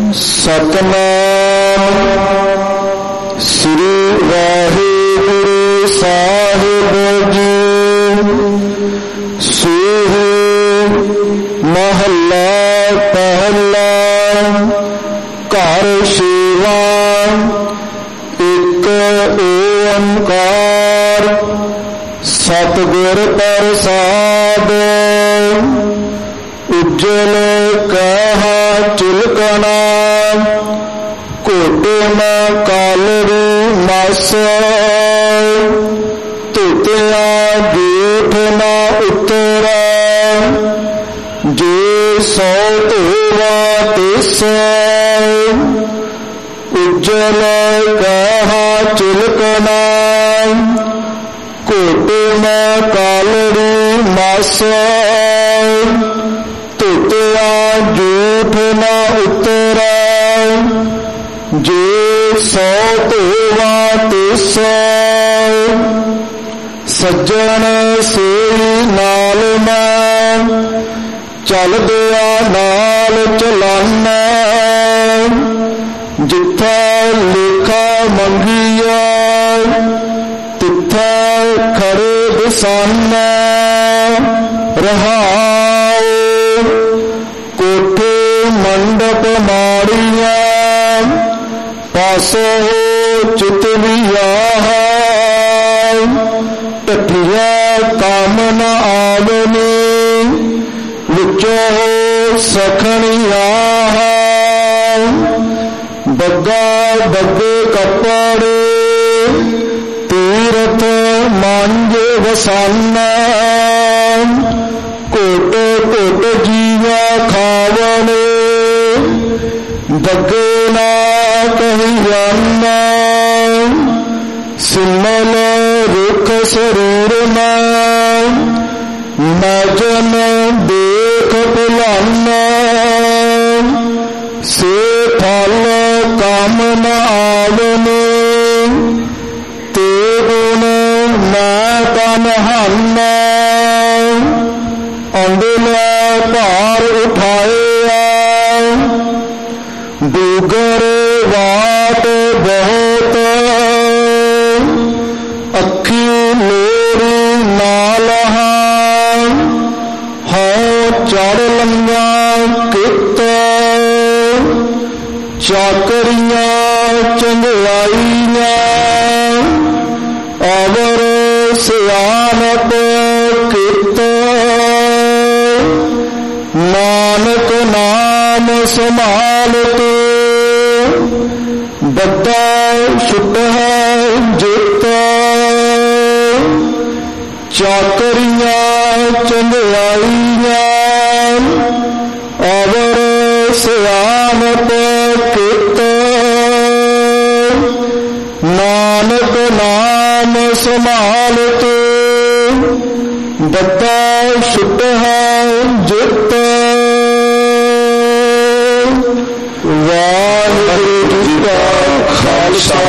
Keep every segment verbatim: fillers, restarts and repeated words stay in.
सतनाम श्री वाहिगुरु साहिब जी। सूही महला पहला घर सेवा एक ओंकार सतगुर प्रसाद। उज्जल कहा चिलकना घोटे न कालरू मस। तुतिया गेठ न उतरा जे सौ धोवा तिस। उज्जल कहा चिलकना घोटे न कालरू मस। तुतिया जूठ न उतरा जे सौ धोवा तिस। सज्जन से नाल मैं चल दिया नाल चलाना। जिथा लेखा मंगिया तिथा खड़े बिसाना। रहाओ कोठे मंडप माड़िया पासो चितलिया। टठिया काम न आवनी विचो सखनिया। बग्गा बग्गे कपड़े तीरथ मांजे वसाना। कोट कोट जीवा खावने बग्गे ना कही जाना। सिमल रुख सरूर में नजन देख बुलाना। से फल काम न आवने ते गुण मैं तनहाना। अंडला भार उठाया डूगर वाट बहुत। अखी मेरी नाल हो चढ़ लंगा कित। चाकरियां चंगाइया अवर सियानत कित। नानक नाम संभाल तू बद्दा छुट है जित। चाकरियां चंगाइया अवर सियानत कित। नानक नाम संभाल तू बद्दा छुट है जित। वाहिगुरु जी का खालसा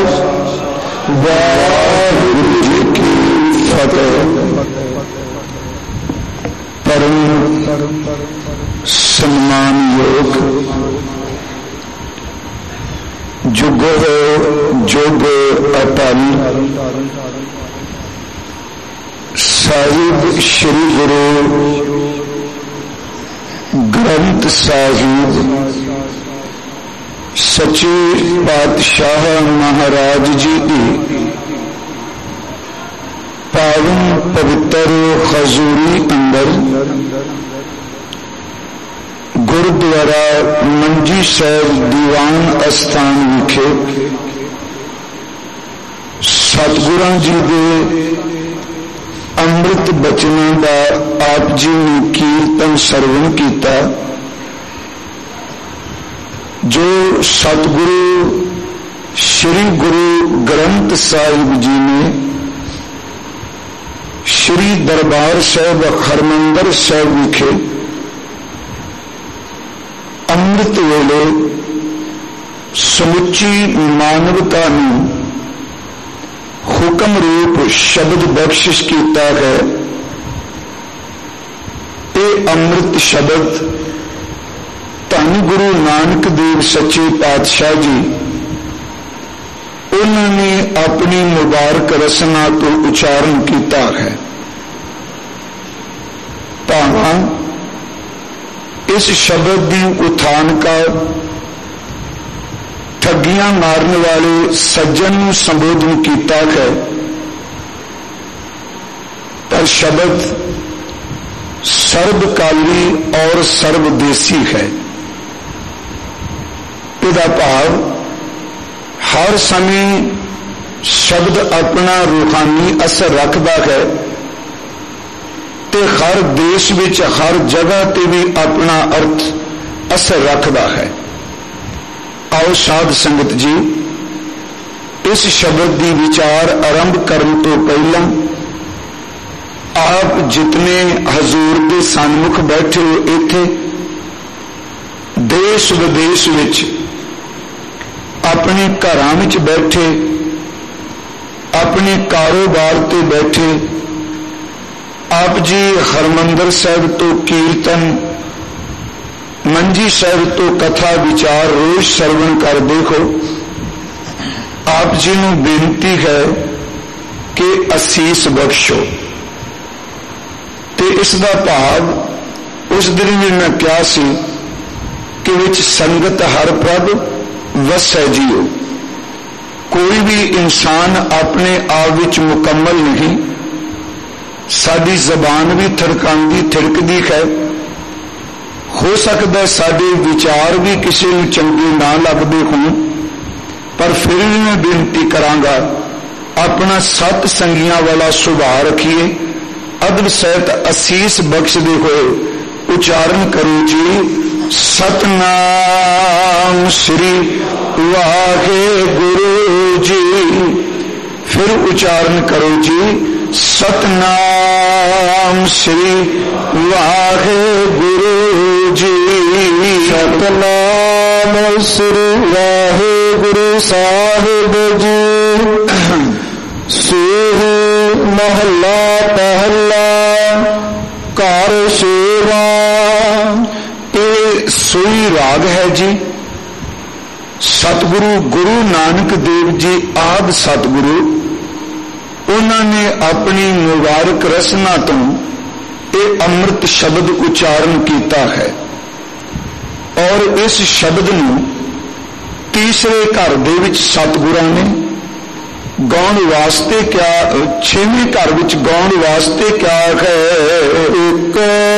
वाहिगुरु जी की फतेह। परम सम्मान योग जुग जुग अटल साहिब श्री गुरु ग्रंथ साहिब सच्चे पातशाह महाराज जी की पावन पवित्र हजूरी अंदर गुरुद्वारा मंजी साहिब दीवान अस्थान विखे सतगुरां जी दे अमृत बचनों का आप जी ने कीर्तन सरवण किया। जो सतगुरु श्री गुरु ग्रंथ साहिब जी ने श्री दरबार साहिब हरमंदर साहिब विखे अमृत वेले समुची मानवता नूं हुक्म रूप शब्द बख्शिश किया है। ये अमृत शब्द धन गुरु नानक देव सच्चे पातशाह जी उन्होंने अपनी मुबारक रसना तो उच्चारण किया है। भावां इस शब्द की उठान का ठगियां मारने वाले सज्जन को संबोधन किया है, पर शब्द सर्वकाली और सर्वदेशी है। इसका भाव हर समय शब्द अपना रूहानी असर रखता है ते हर देश विच हर जगह ते भी अपना अर्थ असर रखता है। आओ साध संगत जी इस शब्द की विचार आरंभ करने तो पहला आप जितने हजूर के सन्मुख बैठे हो इत्थे देश विदेश विच अपने घरां विच बैठे अपने कारोबार ते बैठे आप जी हरमंदर साहब तो कीर्तन मंजी साहब तो कथा विचार रोज श्रवण कर देखो। आप जी नूं बेनती है कि असीस बख्शो। ते इसका भाव उस दिन भी मैं क्या सी कि विच संगत हर प्रभ वसै जियो। कोई भी इंसान अपने आप विच मुकम्मल नहीं। साडी जबान भी थड़कांदी थिड़कदी है। हो सकता है साडे विचार भी किसी नूं चंगे ना लगदे होण, पर फिर भी मैं बेनती करांगा अपना सत संगियां वाला सुभाव रखिए। अदब सहित असीस बख्शदे हुए उच्चारण करो जी सतनाम श्री वाहे गुरु जी। फिर उच्चारण करो जी सतनाम श्री वाहे गुरु जी। सतनाम श्री वाहे गुरु साहिब जी। सूही महला पहला कार सेवा। ये सोई राग है जी। सतगुरु गुरु नानक देव जी आद सतगुरु उन्होंने अपनी मुबारक रसना तो ये अमृत शब्द उच्चारण किया है और इस शब्द नूं तीसरे घर दे विच सतगुरां ने गाउण वास्ते क्या छेवें घर विच गाउण वास्ते क्या है। एक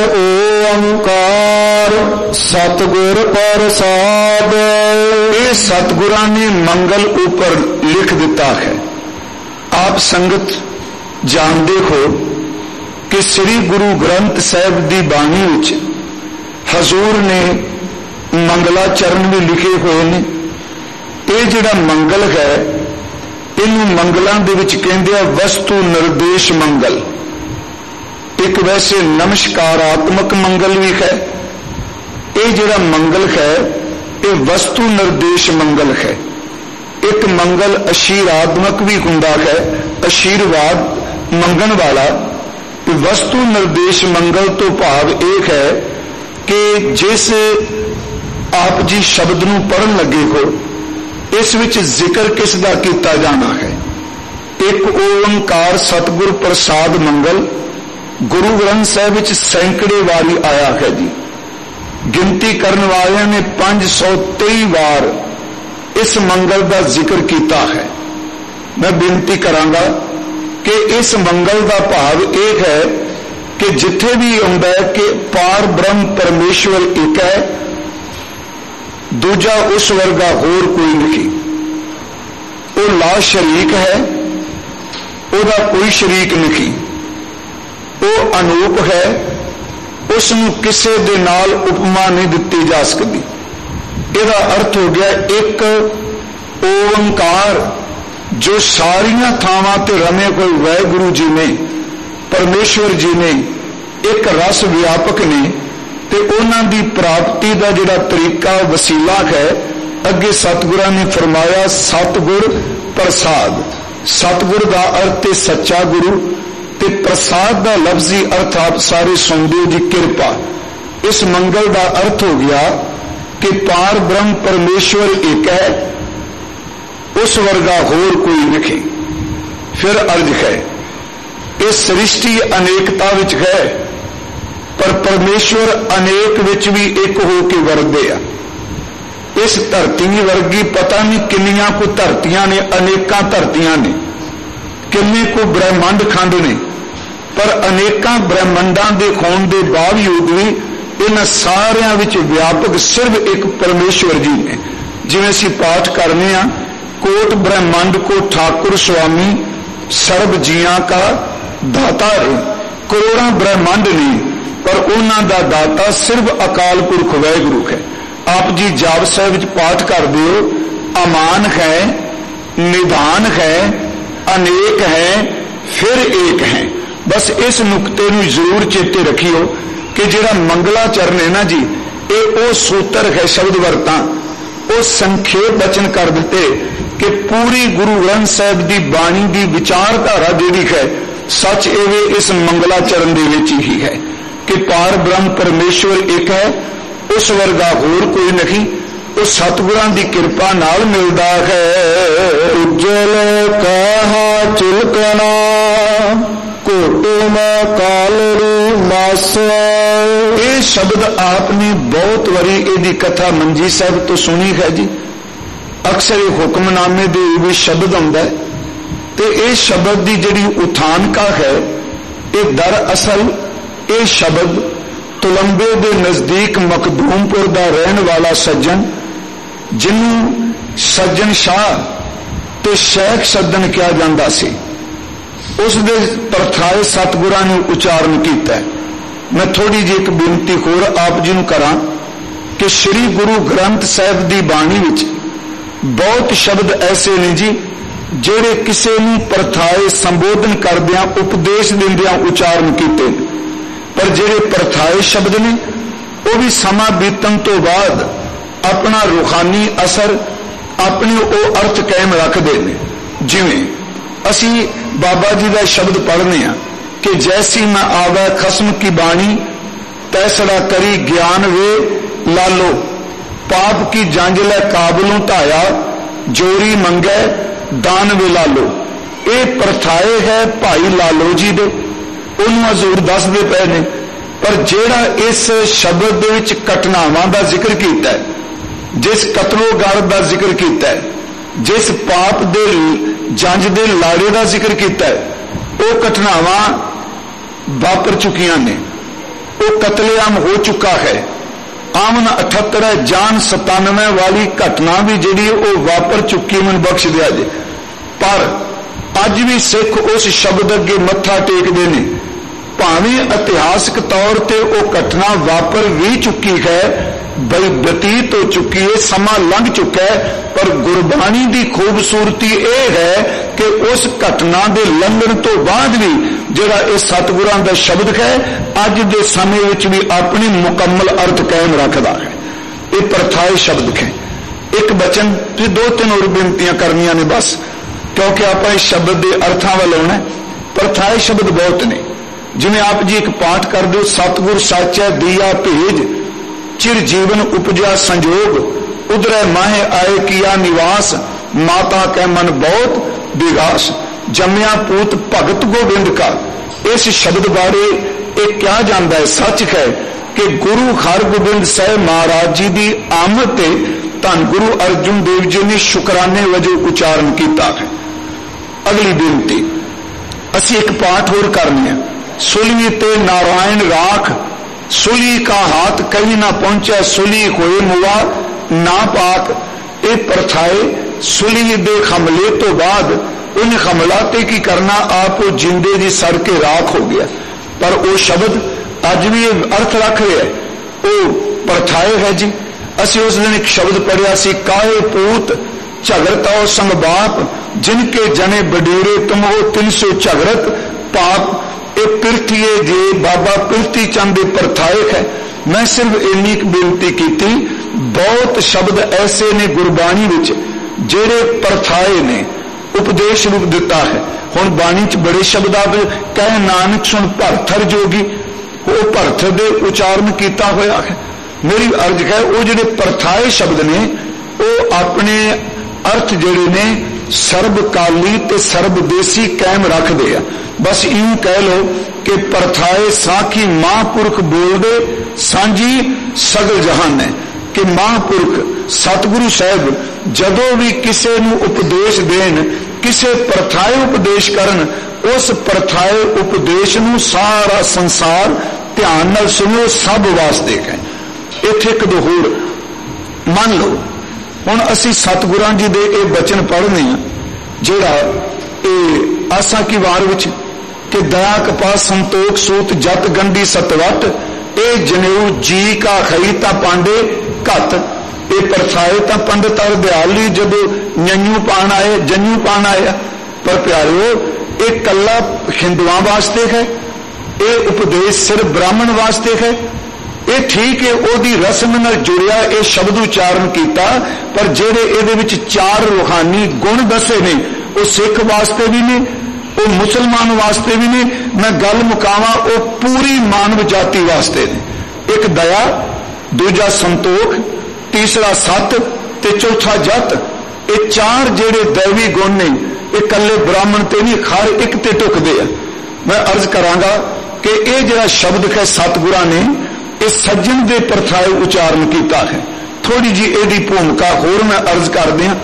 ओंकार सतगुर प्रसाद। ये सतगुरां ने मंगल ऊपर लिख दिता है। आप संगत जानते हो कि श्री गुरु ग्रंथ साहिब की बाणी विच हजूर ने मंगलाचरण भी लिखे हुए हैं। ये जिहड़ा मंगल है इनू मंगलों दे विच कहंदे वस्तु निर्देश मंगल। एक वैसे नमस्कारात्मक मंगल भी है। ये जिहड़ा मंगल है ये वस्तु निर्देश मंगल है। एक मंगल आशीर्वादमक भी हुंदा है, आशीर्वाद मंगन वाला। वस्तु निर्देश मंगल तो भाव एक है कि जिस आप जी शब्द नूं पढ़न लगे हो इस विच जिक्र किस दा कीता जाना है। एक ओंकार सतगुर प्रसाद मंगल गुरु ग्रंथ साहिब विच सैकड़े वारी आया है जी। गिनती करने वाले ने पांच सौ तेई बार इस मंगल का जिक्र किया है। मैं बेनती करांगा कि इस मंगल का भाव एक है कि जिथे भी आउंदा है कि पार ब्रह्म परमेश्वर एक है, दूजा उस वर्गा होर कोई नहीं। वो ला शरीक है, उसका कोई शरीक नहीं। वो अनूप है, उसनूं किसी दे नाल उपमा नहीं दिती जा सकती। इसका अर्थ हो गया एक ओंकार जो सारिया थावां ते रमे कोई वाहिगुरु जी ने परमेश्वर जी ने एक रस व्यापक ने ते उन्हां दी प्राप्ति का जिहड़ा तरीका वसीला है। अगे सतगुरां ने फरमाया सतगुर प्रसाद। सतगुर का अर्थ है सच्चा गुरु ते प्रसाद का लफ्जी अर्थ आप सारे सुनते हो जी कृपा। इस मंगल का अर्थ हो गया कि पार ब्रह्म परमेश्वर एक है, उस वर्गा होर कोई नहीं। फिर अर्ज है, इस सृष्टि अनेकता विच है, पर परमेश्वर अनेक विच भी एक हो के वरदे आ। इस धरती वर्गी पता नहीं किन्नियां को धरतियां ने, अनेकां धरतियां ने, किन्ने को ब्रह्मंड खंड ने, पर अनेकां ब्रह्मंडां दे होण दे बावजूद भी इन्हां सारियां विच व्यापक सिर्फ एक परमेश्वर जी ने। जिवें असीं पाठ करने आ, कोट ब्रह्मंड को ठाकुर स्वामी सर्व जियां का दाता है। करोड़ां ब्रह्मंड ने, पर उन्हां दा दाता सिर्फ अकाल पुरख वाहिगुरू है। आप जी जाप साहिब च पाठ कर दिओ, अमान है, निधान है, अनेक है, फिर एक है। बस इस नुकते नूं जरूर चेते रखियो कि जिहड़ा मंगलाचरण है ना जी, ये वो सूत्र है शब्द वरतां, वो संखेप वचन कर दिते कि पूरी गुरु ग्रंथ साहिब की बाणी की विचारधारा जिहड़ी है सच एवे इस मंगलाचरण दे विच ही है कि पार ब्रह्म परमेश्वर एक है, उस वर्गा होर कोई नहीं। वो सतगुरां दी कृपा नाल मिलदा है। उज्जल कहा चिलकना कोटो में कालरी मास। ये शब्द आपने बहुत वारी इहदी कथा मंजी साहब तो सुनी है जी। अक्सर ये हुक्मनामे दे भी शब्द आउंदा है, ते ये शब्द की जिहड़ी उठानका है, ये दरअसल ये शब्द तुलंबे के नजदीक मखदूमपुर का रहने वाला सज्जन, जिन्हों सज्जन शाह ते शेख सज्जन किया जाता सी, उस दे परथाए सतगुरां ने उच्चारण किया। मैं थोड़ी जी एक बेनती होर आप जी नूं करां कि श्री गुरु ग्रंथ साहिब की बाणी विच बहुत शब्द ऐसे ने जी जेड़े किसी नूं परथाए संबोधन करदियां उपदेश दिंदियां उच्चारण कीते, पर जेड़े परथाए शब्द ने वो भी समा बीतन तो बाद अपना रूहानी असर अपने वो अर्थ कायम रखते हैं। जिवें असी बाबा जी का शब्द पढ़ने आ कि जैसी न आवे खसम की बाणी तैसड़ा करी ज्ञान वे लालो, पाप की जांजले काबलों धाया जोरी मंगे दान वे लालो। ये परथाए है भाई लालो जी दे, उन्होंने हजूर दसदे पे ने, पर जेड़ा इस शब्द दे विच घटनावां दा जिक्र कीता है, जिस कतलोगारत दा जिक्र कीता है, जिस पाप दे जंज दे लाड़े दा जिक्र कीता है, वो घटनावां वापर चुकियां ने, वो कतलेआम हो चुका है। आमन अठहत्तर है, जान सतानवे वाली घटना भी जिहड़ी वो वापर चुकी, मन बख्श दिया जे। पर अज भी सिख उस शब्द अगे मत्था टेकदे ने, भावें इतिहासक तौर ते वो घटना वापर भी चुकी है, बई बतीत हो चुकी है, समा लंघ चुका है, पर गुरबाणी की खूबसूरती यह है कि उस घटना के लंघण तो बाद भी जिहड़ा ये सतगुरां दा शब्द है अज दे समय विच भी अपनी मुकम्मल अर्थ कायम रखदा है। ये परथाए शब्द है। एक बचन फिर दो तीन और बेनतियां करनियां ने बस, क्योंकि आप इस शब्द के अर्थां वाल आउणा। परथाए शब्द बहुत ने, जिवें आप जी एक पाठ कर दो, सतगुर साचा दिया भेज चिर जीवन उपजा संजोग, उधरे माहे आए किया निवास, माता कै मन बहुत विगास, जमया पूत भगत गोविंद का। इस शब्द बारे एक क्या जानता है, सच है कि गुरु हरगोबिंद साहिब महाराज जी की आमद ते धन गुरु अर्जुन देव जी ने शुकराने वजों उच्चारण किया है। अगली बेनती असी एक पाठ होर करने हैं। सुली ते नारायण राख, सुली का हाथ कहीं ना पहुंचा, सुली होए मुआ ना पाक। ये परथाए सुली दे हमले तो बाद उन हमला ते की करना, आप जिंदे जी सर के राख हो गया। पर वो शब्द अज भी अर्थ रख रहे है, वो परथाए है जी। असी उस दिन एक शब्द पढ़िया सी, काहे पूत झगड़ता संग बाप, जिनके जने बडेरे तुम हो तीन सौ झगड़त पाप। ये पिरथिए जे बाबा पिरथी चंद परथाए है। मैं सिर्फ इन्नी बेनती की थी, बहुत शब्द ऐसे ने गुरबाणी विच जेड़े परथाए ने, उपदेश रूप दिता है। हुण बाणी च बड़े शब्द आ गए, कह नानक सुन भरथर जोगी, वो भरथर दे उच्चारण किया होया है। मेरी अर्ज है वो जिहड़े परथाए शब्द ने वो अपने अर्थ जिहड़े ने सर्वकाली ते सर्वदेसी कायम रखते हैं। बस यूं कह लो कि परथाए साखी महापुरख बोलदे सांझी सगल जहान है कि महापुरख सतगुरु साहब जदों भी किसी नूं उपदेश देन, किसे परथाए उपदेश करन, उस परथाए उपदेश नूं सारा संसार ध्यान नाल सुनो, सब वास्ते है। इत्थे एक दो होर मान लो, हुण असीं सतगुरां जी दे ये बचन पढ़ने हैं जिहड़ा ये आसा की वार विच कि दया कपा संतोख सूत जत गंढी सतवट ए जनेऊ जी का खई ता पांडे घत। ये परथाए ता पंडित और दयाली जदों जंजू पाण आए जंजू पाण आए, पर प्यारिओ ये कला हिंदुआं वास्ते है, ये उपदेश सिर्फ ब्राह्मण वास्ते है। ये ठीक है ओदी रस्म नाल जुड़िया ये शब्द उच्चारण किया, पर जेड़े इहदे विच चार रूहानी गुण दसे ने वो सिख वास्ते भी ने, वो मुसलमान वास्ते भी ने। मैं गल मुकावा वो पूरी मानव जाति वास्ते ने। एक दया, दूजा संतोख, तीसरा सत ते चौथा जत। ये चार जेड़े दैवी गुण ने ये कल्ले ब्राह्मण ते नहीं, हर एक ते टुकदे आ। मैं अर्ज करांगा कि ये जिहड़ा शब्द है सतगुरां ने ये सज्जन दे परथाए उच्चारण किया है। थोड़ी जी एदी भूमिका होर मैं अर्ज कर दियां,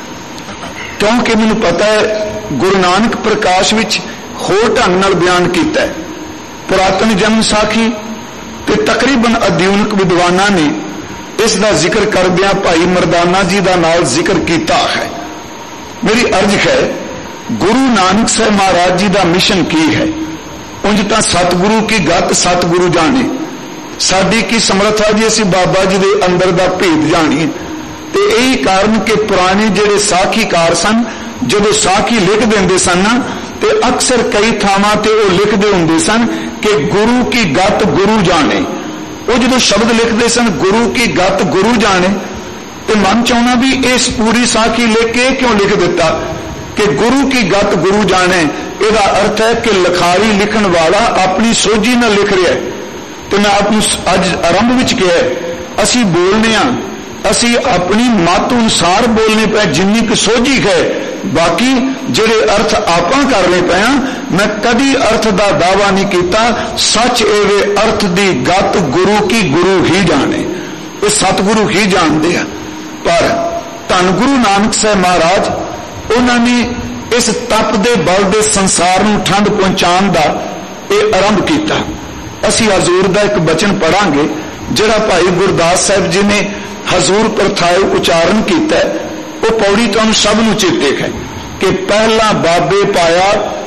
क्योंकि मैनू पता है गुरु नानक प्रकाश विच होर ढंग नाल बयान किया है। पुरातन जन्म साखी ते तकरीबन अध्युनिक विद्वानां ने इसका जिक्र करदियां भाई मरदाना जी का नाल जिक्र किया है। मेरी अर्ज है गुरु नानक साहब महाराज जी का मिशन की है। उंज तां सतगुरु की गत सतगुरु जाने, साडी की समर्था जी असीं बाबा जी दे अंदर दा भेद जाणीए। ते यही कारण कि पुराने जिहड़े साखीकार सन जदों साखी लिख देंदे सन ना ते अक्सर कई थावां ते वो लिखदे हुंदे सन कि गुरु की गत गुरु जाने। वो जदों शब्द लिखते सन गुरु की गत गुरु जाने, तो मन चाहना भी इस पूरी साखी लिख के क्यों लिख दिता कि गुरु की गत गुरु जाने। इसका अर्थ है कि लिखारी लिखण वाला अपनी सोझी न लिख रहा है। तो मैं आपको अज आरंभ विच कहा असी बोलने आ, असी अपनी मत अनुसार बोलने पे जिन्नी क सोझी है, बाकी जेड़े अर्थ आपां करने पे आ मैं कदी अर्थ का दावा नहीं किया। सच एवे अर्थ की गत गुरु की गुरु ही जाने, ये सतगुरु ही जानते हैं। पर धन गुरु नानक साहब महाराज उन्होंने इस तप दे बल दे संसार नूं ठंड पहुंचाने का यह आरंभ किया। असी हजूर का एक बचन पढ़ांगे जिहड़ा भाई गुरदास साहब जी ने हजूर परथाए उच्चारण किया। वो पौड़ी तुहानूं सब नूं चेते है कि पहला बाबे पाया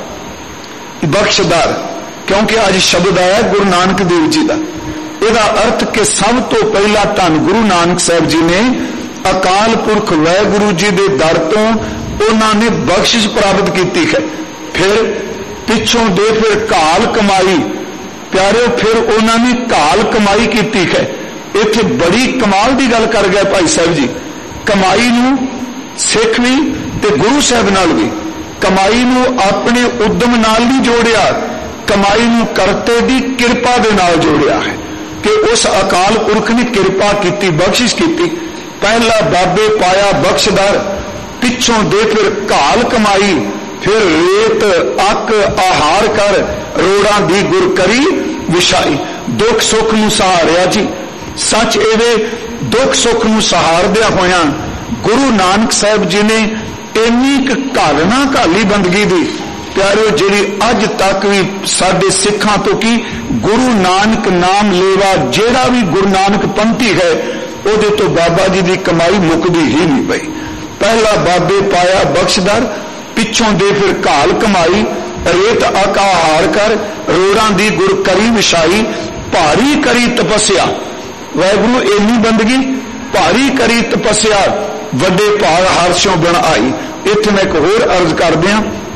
बख्शदार, क्योंकि अज शब्द आया गुरु नानक देव जी का। इसका अर्थ कि सब तो पहला धन गुरु नानक साहब जी ने अकाल पुरख वाहिगुरु जी के दर तो उन्होंने बख्शिश प्राप्त की है। फिर पिछों दे फिर घाल कमाई प्यारे, फिर उन्होंने घाल कमाई की है। इत्थे बड़ी कमाल की गल कर गया भाई साहब जी। कमाई नूं सिख भी ते गुरु साहब नाल भी, कमाई नूं अपने उद्यम नाल नहीं जोड़िया, कमाई नूं करते दी किरपा दे नाल जोड़िया है कि उस अकाल पुरख ने किरपा की, बख्शिश की। पहला बाबे पाया बख्शदार, पिछों दे फिर घाल कमाई, फिर रेत अक आहार कर रोड़ा दी गुर करी विछाई। दुख सुख नूं सहारिया जी। सच एवे दुख सुख नूं सहारदिया होया गुरु नानक साहब जी ने इन्नी क घालना घाली बंदगी दी प्यारे, जिहड़ी अज तक भी साडे सिखां तो की गुरु नानक नाम लेवा जेड़ा भी गुरु नानक पंथी है उहदे तो बाबा जी की कमाई मुकदी ही नहीं पई। पहला बाबे पाया बख्शदार, पिछों दे फिर घाल कमाई, रेत आका हार कर रोड़ा दी गुर करी विछाई। भारी करी तपस्या, वाहिगुरु इन्नी बंदगी भारी करी तपस्या वड्डे भाग हारशों बन आई। इत्थे मैं एक होर अर्ज कर दिया,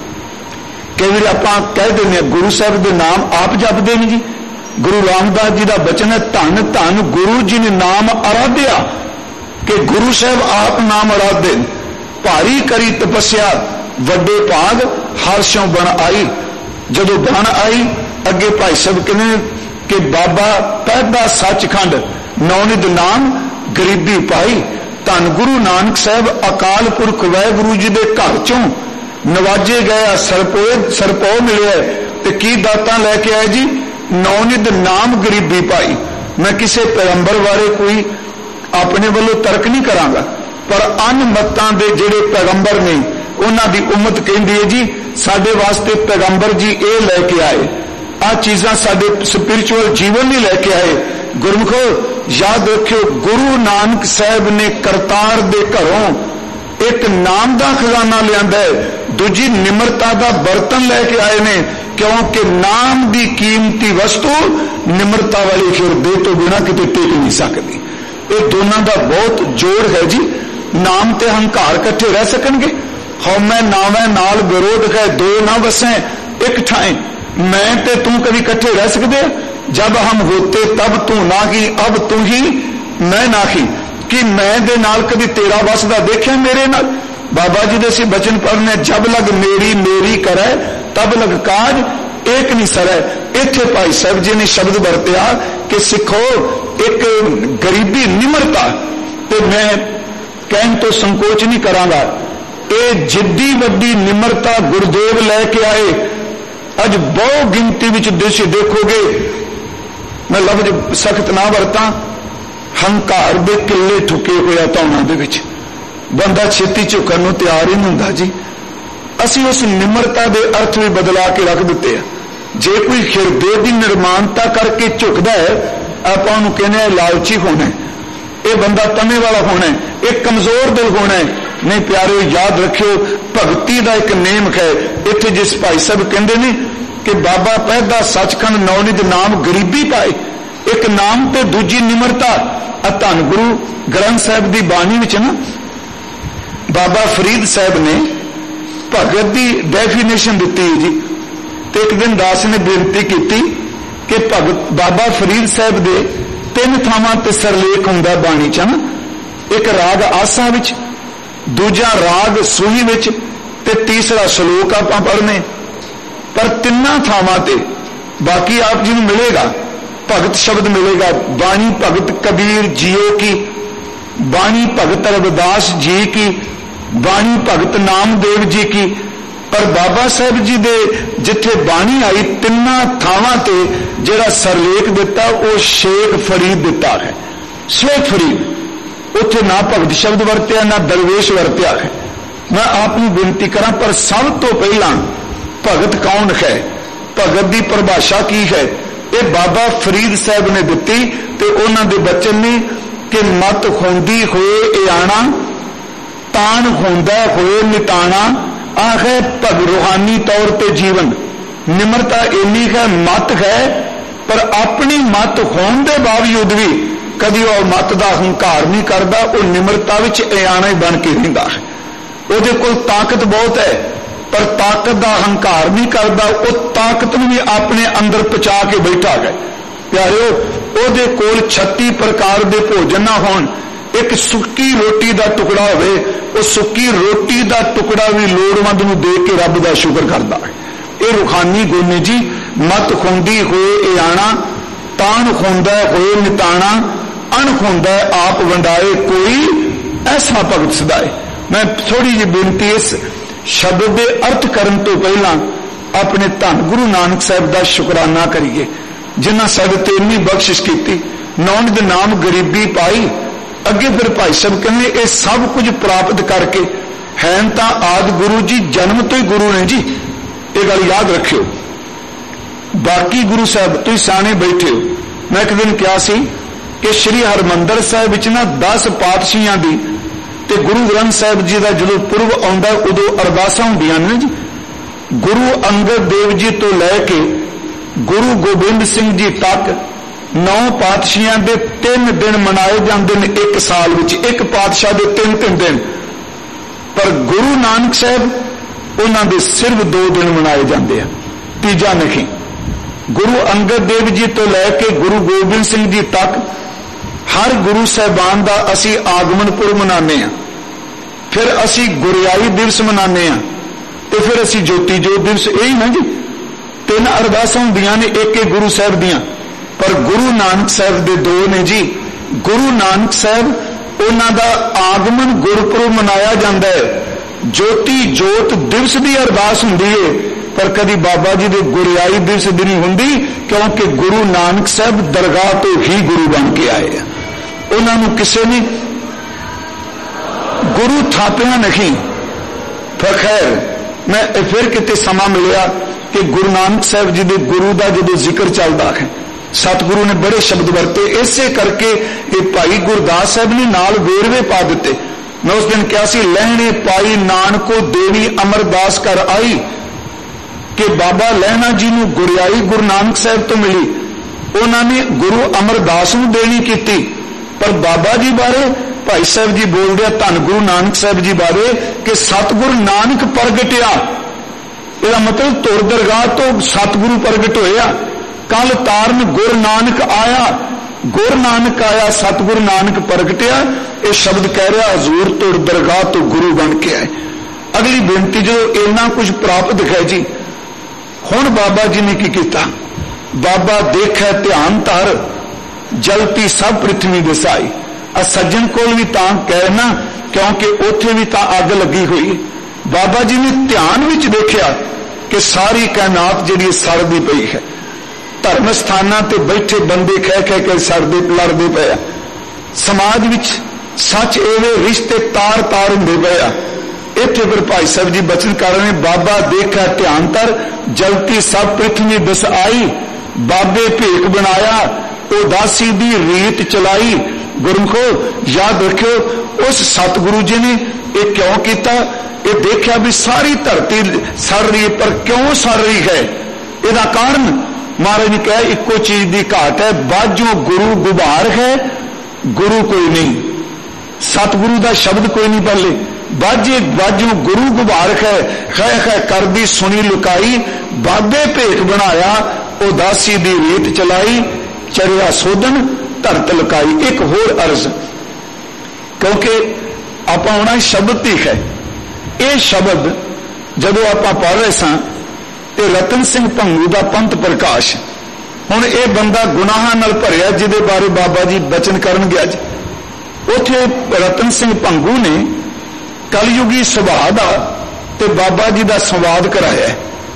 कई बार आपां कह देने गुरु साहब के नाम आप जपदे नहीं जी। गुरु रामदास जी का बचन है धन धन गुरु जी ने नाम आराध्या, कि गुरु साहब आप नाम आराधे। भारी करी तपस्या वड्डे भाग हारशों बन आई। जदों बन आई अगे भाई साहब कहने कि बाबा पैदा सचखंड नौनिध नाम गरीबी पाई। धन गुरु नानक साहब अकाल पुरख वाहिगुरु जी के घर चों नवाजे गए, सरपोए सरपो मिले ते की दातां लैके आए जी, नौनिध नाम गरीबी पाई। मैं किसी पैगंबर बारे कोई अपने वालों तर्क नहीं करांगा, पर अनमतां दे जिहड़े पैगंबर ने उन्हां दी उम्मत कहंदी है जी साडे वास्ते पैगंबर जी ये लैके आए, आ चीज़ां साडे स्पिरिचुअल जीवन नहीं लैके आए। गुरमुखो याद रखियो, गुरु नानक साहब ने करतार दे घरों एक नाम का खजाना लिया, दूजी निमरता का बर्तन लैके आए ने, क्योंकि नाम की कीमती वस्तु निमरता वाली हिरदे तो बिना किते टिक नहीं सकती। ये दोनों का बहुत जोड़ है जी। नाम ते हंकार कट्ठे रह सकणगे, हौमै नावै नाल विरोध है, दो ना वसें एक ठाएं। मैं ते तू कभी कट्ठे रह सकते? जब हम होते तब तू ना ही, अब तू ही मैं ना ही। कि मैं दे नाल कभी तेरा वसदा देखिया मेरे नाल? बाबा जी दे सी बचन पढ़ने, जब लग मेरी मेरी करे तब लग काज एक नहीं सरै। इत्थे भाई साहब जी ने शब्द वरतिया कि सिखो एक गरीबी निमरता, ते मैं कहन तो संकोच नहीं करांगा, ये जिद्दी वड्डी निमरता गुरुदेव लैके आए। अज बहु गिनती विच तुसीं देखोगे, मैं लफ्ज सख्त ना वरता, हंकार दे किले ठुके हुए धौना दे विच बंदा छेती झुकण नूं तैयार ही नहीं हुंदा जी। असीं उस निमरता दे अर्थ भी बदला के रख दिते हैं। जे कोई हिरदे की निर्माणता करके झुकदा है, आपां उहनूं कहने आ लालची होना है, ये बंदा तने वाला होना है, एक कमजोर दिल होना है। नहीं प्यारे, याद रखियो भगती का एक नेम है। इत्थे जिस भाई साहब कहंदे ने कि बाबा पैदा सचखंड नौनिध नाम गरीबी पाए, एक नाम ते दूजी निमरता। धन गुरु ग्रंथ साहब की बाणी विच ना बाबा फरीद साहब ने भगत की डेफिनेशन दी है जी। तो एक दिन दास ने बेनती की कि भगत बाबा फरीद साहब दे तीन थावां ते सरलेख हुंदा बाणी च ना, एक राग आसा विच, दूजा राग सूही विच, ते तीसरा श्लोक आपां पढ़ने। पर तिन्ना थावां ते बाकी आप जी नूं मिलेगा भगत शब्द मिलेगा। बाणी भगत कबीर जियो की, बाणी भगत रविदास जी की, बाणी भगत नामदेव जी की। पर बाबा साहब जी दे जिथे बाणी आई तिन्ना थावां ते जिहड़ा सरलेख दिता वो शेख फरीद दिता है, शेख फरीद। उथे ना भगत शब्द वरत्या ना दरवेश वरत्या है। मैं आपको बेनती करा, पर सब तो पहला भगत कौन है, भगत की परिभाषा की है, ये बाबा फरीद साहब ने दिती। ते उन्हां दे बचन ने कि मत होंदी होए ए आना, तान होंदा होए मिटाना, आखे भग रूहानी तौर पे जीवन। निमरता इन्नी है, मत है, पर अपनी मत होने के बावजूद भी कभी वह मत का हंकार नहीं करता, वो निमरता विच ए आना ही बन के रहिंदा है। उहदे कोल ताकत बहुत है, पर ताकत का हंकार नहीं करता, वो ताकत भी अपने अंदर पचा के बैठा है। प्यारिओ, उहदे कोल छत्ती प्रकार के भोजन ना होण, एक सुक्की रोटी का टुकड़ा होवे, वो सुक्की रोटी का टुकड़ा भी लोड़वंद नूं दे के रब का शुक्र करता है। ये रूहानी गुण ने जी। मत खोंदी होए ए आना, तान खोंदा होए मिटाना, अण खोंदा आप वंडाए कोई ऐसा भगत सदाए। मैं थोड़ी जी बेनती इस शब्द के अर्थ करन तो पहला अपने धन गुरु नानक साहब का शुकराना करिए, जिन्हां साडे ते इन्नी बख्शिश की, नौनिध नाम गरीबी पाई। अगे फिर भाई साहब कहने ये सब कुछ प्राप्त करके हैं तां आदि गुरु जी जन्म तो ही गुरु ने जी। ये गल याद रखियो। बाकी गुरु साहब तुम सियाणे बैठे हो। मैं एक दिन कहा सी कि श्री हरमंदर साहब विच ना दस पातशाहियां दी ते गुरु ग्रंथ साहब जी का जो पुरब आउंदा उदों अरदासां हुंदियां ने जी। गुरु अंगद देव जी तो लैके गुरु गोबिंद सिंह जी तक नौ पातशाहियां दे तीन दिन मनाए जाते हैं एक साल विच, एक पातशाह दे तीन तीन दिन। पर गुरु नानक साहब उन्हां दे सिर्फ दो दिन मनाए जाते हैं, तीजा नहीं। गुरु अंगद देव जी तो लैके गुरु गोबिंद सिंह जी तक हर गुरु साहबान का असी आगमन पुरब मनाने हैं, फिर असी गुरियाई दिवस मनाने हैं, तो फिर असी ज्योति जोत दिवस। यही ना जी, तीन अरदासां हुंदियां ने एक एक गुरु साहब दियां, पर गुरु नानक साहब दे दो ने जी। गुरु नानक साहब उन्हां दा आगमन गुरपुरब मनाया जाता है। ज्योति जोत दिवस की अरदास हुंदी है, पर कभी बाबा जी के गुरियाई दिवस की नहीं हुंदी, क्योंकि गुरु नानक साहब दरगाह तो ही गुरु बन के आए। उन्होंने किसी ने गुरु थापिया नहीं। पर खैर मैं फिर किते समा मिलिया कि गुरु नानक साहब जी के गुरु का जो जिक्र चलता है, सतगुरु ने बड़े शब्द वरते, इसे करके ये भाई गुरदास साहब ने नाल वेरवे पा दिते। मैं उस दिन क्या सी, लहने पाई नानको देवी अमरदास कर आई, कि बाबा लहना जी ने गुरियाई गुरु नानक साहब तो मिली, उन्होंने गुरु अमरदास को देनी की। पर बाबा जी बारे भाई साहब जी बोल रहे धन गुरु नानक साहब जी बारे कि सतगुरु नानक प्रगटिया। यह मतलब तुर दरगाह तो सतगुरु प्रगट होया। कल तारन गुर नानक आया, गुर नानक आया, सतगुरु नानक प्रगटिया। यह शब्द कह रहा हजूर तुर दरगाह तो गुरु बन के आए। अगली बेनती जो इन्ना कुछ प्राप्त है जी, हुण बाबा जी ने की किया, बाबा देखा ध्यान धर जलती सब पृथ्वी दसाई। सज्जन कोल भी तां कहना क्योंकि उथे भी तां अग लगी हुई। बाबा जी ने ध्यान विच देखा कि सारी कायनात जिहड़ी सड़दी पई है, धर्म स्थानां ते बैठे बंदे कह कह के सड़दे लड़दे पे, समाज विच सच एवे रिश्ते तार तार हुंदे पे। इत्थे फिर भाई साहब जी बचन कर रहे, बाबा देखा ध्यान तर जलती सब पृथ्वी दस आई, बाबे भेख बनाया उदासी दी रीत चलाई। गुरमुखो याद रखियो, उस सतगुरु जी ने यह क्यों किया, ये देखा भी सारी धरती सड़ रही है, पर क्यों सड़ रही है, इसका कारण महाराज ने कहा इको चीज की घाट है, बाजों गुरु गुबार है, गुरु कोई नहीं, सतगुरु का शब्द कोई नहीं पहले, बाजे बाजों गुरु गुबार है, खै खै कर दी सुनी लुकाई, बाबे भेख बनाया उदासी दी रीत चलाई, चरिया सोधन धरत लुकाई। एक होर अर्ज, क्योंकि आप आना शब्द ही है, ये शब्द जदों आप पढ़ रहे सा ते रतन सिंह भंगू का पंथ प्रकाश, हुण ये बंदा गुनाहां नाल भरिया जिहदे बारे बाबा जी बचन करन गया जी, उथे रतन सिंह भंगू ने कलयुगी सुभाव का ते बाबा जी का संवाद कराया।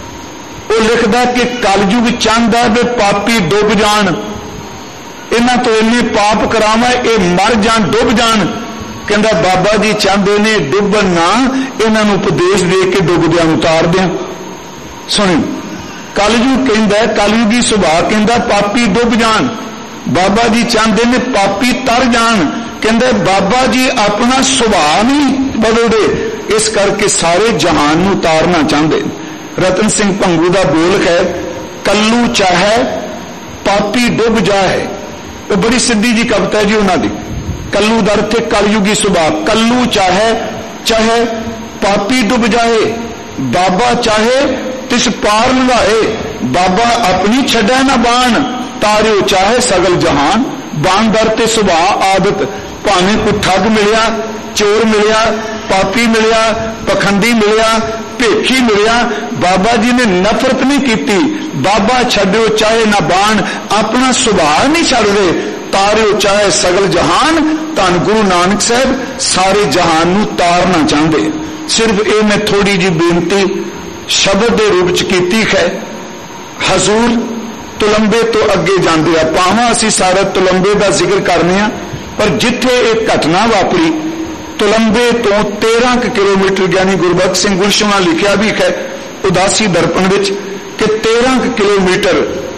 वो लिखदा कि कलयुग चाहता वे पापी डुब जान, इन्हां तो इन्ने पाप करावा ये मर जान डुब जान। कहता बाबा जी चाहते ने डुबन ना, इन्हां नूं उपदेश दे के डुबदियां उतार दें। सुनियो, कलयुग कहता कलयुगी सुभाव कहता पापी डुब जान, बाबा जी चाहते ने पापी तर जान। कहते बाबा जी अपना सुभाव नहीं बदलते, इस करके सारे जहान नूं उतारना चाहते। रतन सिंह भंगू का बोल है, कल्लू चाहे पापी डुब जाए। वो बड़ी सीधी जी कविता है जी उन्होंने, कल्लू दर थे कलयुगी सुभाव, कल्लू चाहे चाहे पापी डुब जाए, बाबा चाहे तिस पार लंघाए, बाबा अपनी छड़े ना बाण, तारियो चाहे सगल जहान। बाण दर ते सुभाव आदत, भावें कोई ठग मिलिया, चोर मिलिया, पापी मिलिया, पखंडी मिलिया, भेखी मिलिया, बाबा जी ने नफरत नहीं की। बाबा छड्यो चाहे ना बाण, अपना सुभाव नहीं छड्डदे, तारियो चाहे सगल जहान। धन गुरु नानक साहब सारे जहान नूं तारना चाहते। सिर्फ ये मैं थोड़ी जी बेनती शब्द के रूप च कीती है। हजूर तुलंबे तो अगे जाते हैं, पावा असी सारा तुलंबे का जिक्र करने, पर जिथे एक घटना वापरी तुलंबे तो तेरह किलोमीटर, यानी गुरबख्श सिंह गुलशना लिखा भी है उदासी दर्पण विच कि तेरह किलोमीटर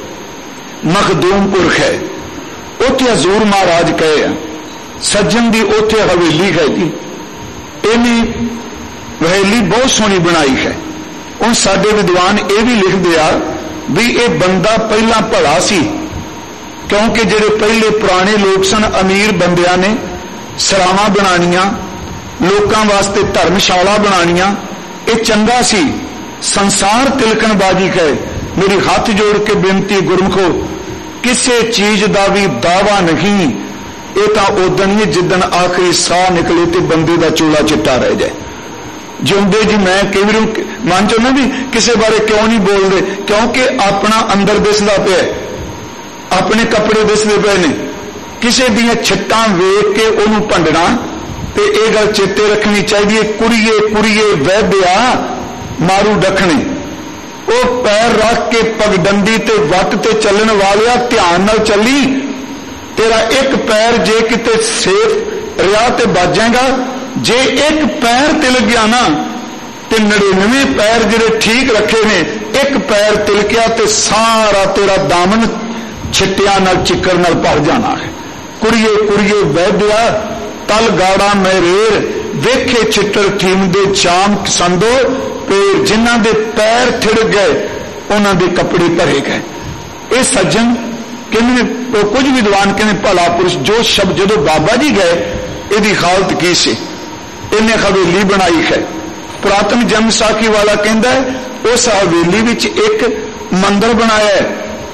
मखदूमपुर है, उथे हजूर महाराज कहे सज्जन की उथे हवेली है जी, इन्हें हवेली बहुत सोहनी बनाई है। उन साडे विद्वान ये भी लिख दिया भी ये बंदा पहला भला सी, क्योंकि जेडे पहले पुराने लोग सन अमीर बंदियां ने सरावां बनानियां, लोकां वास्ते धर्मशाला बनानियां, ये चंगा सी। संसार तिलकणबाजी है। मेरी हाथ जोड़ के बेनती गुरमुखो, किसी चीज का भी दावा नहीं, ये तो उदन ही जिदन आखिरी साह निकले तो बंदे का चोला चिट्टा रह जाए। जिंदे जी मैं कई बार मन चाहना भी किसी बारे क्यों नहीं बोल रहे, क्योंकि अपना अंदर दिसदा पे, अपने कपड़े दिसदे पे ने, किसी दियां छिट्टां वेख के उहनूं भंडना ते इह गल चेते रखनी चाहिए। कुड़िए कुड़िए वैद्या मारू डखने, वो पैर रख के पगडंडी ते वट ते चलन वालिया ध्यान नाल चली। तेरा एक पैर जे किते सेफ रिया ते बच जाएगा, जे एक पैर तिल गया ना ते नड़िनवे पैर जिहड़े ठीक रखे ने, एक पैर तिलकिया ते सारा तेरा दामन छिट्टिया नाल चिक्कर नाल भर जाना है। कुड़िए कुड़िए वैद्या तल गाड़ा मेरेर, वेखे चिट्टर थीमदे जाम संदो पेर, जिन्हां दे पैर थिड़ गए उन्हां दे कपड़े भरे गए। ये सज्जन कहने कुछ विद्वान कहने भला पुरुष जो शब्द जो बाबा जी गए यदी हालत की सी, इन्हें हवेली बनाई है। पुरातन जन्म साखी वाला कहता है उस हवेली विच एक मंदिर बनाया है,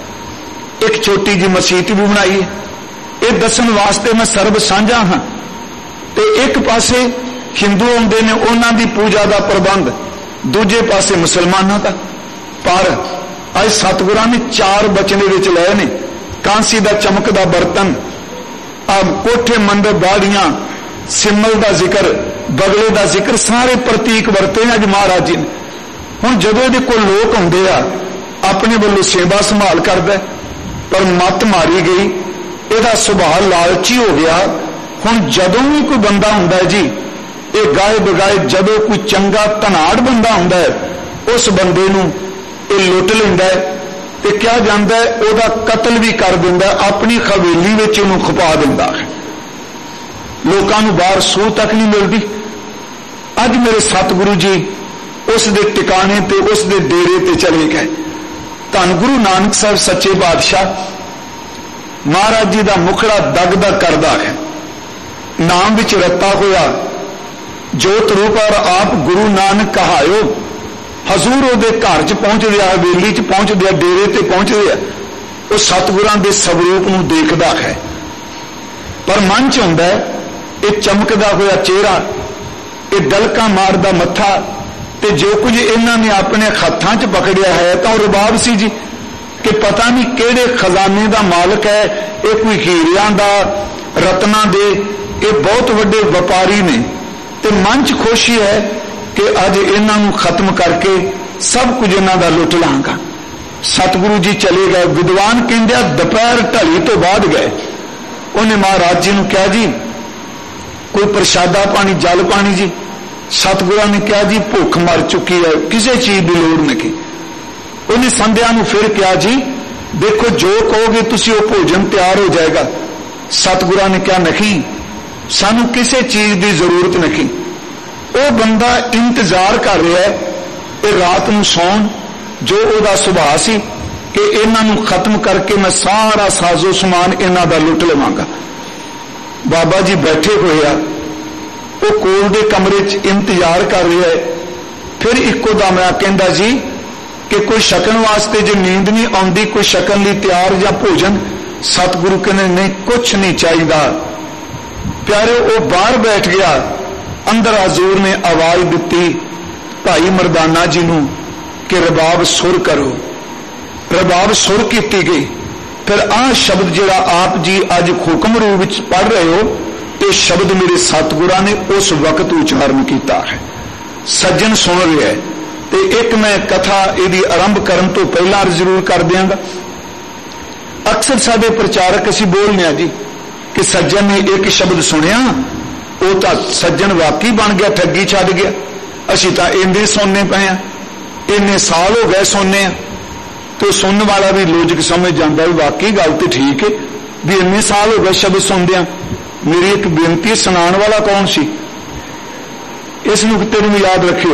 एक छोटी जी मसीत भी बनाई है। ये दसन वास्ते मैं सर्ब साझा हाँ। ते एक पासे हिंदू आउंदे ने उन्हां दी पूजा का प्रबंध, दूजे पासे मुसलमानों का। पर अज सतगुरां ने चार बचने विच लए ने, कांसी का चमकदा बर्तन, आ कोठे मंदिर बाड़ियां, सिमल का जिक्र, बगले का जिक्र, सारे प्रतीक वरते अज महाराज जी ने। हुण जदों इहदे कोल लोक आउंदे आ अपने वल्लों सेवा संभाल करदा, पर मत मारी गई, इहदा सुभाअ लालची हो गया। हुण जदों भी कोई बंदा हुंदा है जी, ये गाए बगाए जदों कोई चंगा धनाड़ बंदा हुंदा है, उस बंदे नूं ये लुट लैंदा है ते क्या जांदा है उहदा कतल भी कर दिंदा, अपनी हवेली विच उहनूं खपा दिंदा है। लोकां नूं बाहर सूह तक नहीं मिलती। अज मेरे सतगुरु जी उस दे टिकाने ते उस दे डेरे ते चले गए। धन गुरु नानक साहब सच्चे बादशाह महाराज जी का मुखड़ा दगदा करदा है, नाम विच रता होया जोत रूप और आप गुरु नानक कहायो। हजूर उहदे घर च पहुंच गया, हवेली च पहुंच गया, डेरे ते पहुंच गया, वो सतगुरां दे स्वरूप नूं देखदा है। पर मन च हुंदा है ये चमकदा होया चेहरा, ये डलका मारदा मत्था, ते जो कुछ इन्हां ने अपने हत्थां च पकड़िया है तो रबाब सी जी, कि पता नहीं किहड़े खजाने का मालक है, ये कोई हीरियां दा रत्नां दे, ये बहुत वड्डे व्यापारी ने। ते मन च खुशी है कि अज इन्हां नूं खत्म करके सब कुछ इन्हां दा लुट लांगा। सतगुरु जी चले गए। विद्वान कहंदे दोपहर ढली तो बाद गए। उन्हें महाराज जी नूं कहा जी कोई प्रशादा पानी जल पानी जी। सतगुरां ने कहा जी भुख मर चुकी है, किसी चीज की लोड़ नहीं। उन्हें संध्या नूं फिर कहा जी देखो जो कहोगे तुसी वो भोजन तैयार हो जाएगा। सतगुरां ने कहा नहीं, सानू किसी चीज की जरूरत नहीं। वो बंदा इंतजार कर रहा है कि रात नूं सौण, जो उहदा सुभाअ सी कि इन्हां नूं खत्म करके मैं सारा साजो समान इन्हां दा लुट लवांगा। बाबा जी बैठे हुए आ, वो कोल दे कमरे च इंतजार कर रहा है। फिर इको दम आ कहंदा जी कि कोई छकण वास्ते जो नींद नहीं आउंदी, कोई छकण लई तैयार या भोजन। सतगुरु कहने नहीं कुछ नहीं चाहिए। प्यारे वो बाहर बैठ गया। अंदर हजूर ने आवाज दी भाई मरदाना जी नूं कि रबाब सुर करो। रबाब सुर की गई। फिर आ शब्द जिहड़ा आप जी अज हुक्म रूप विच पढ़ रहे हो, ये शब्द मेरे सतगुरां ने उस वक्त उच्चारण किया है। सज्जन सुन रहे है। तो एक मैं कथा यदि आरंभ करन तो पहला जरूर कर दियांगा। अक्सर साडे प्रचारक असीं बोलने आ जी कि सज्जन ने एक शब्द सुनिया, वो तो सज्जन वाकई बन गया, ठगी छड्ड गया। असीं तां इन्ने सुनने पे आ, इन्ने साल हो गए सुनने आ। तो सुनने वाला भी लॉजिक समझ जाता है वाकई गल तो ठीक है भी इन्ने साल हो गए शब्द सुनदे। मेरी एक बेनती सुनाण वाला कौन सी, इस नुकते नूं याद रखियो।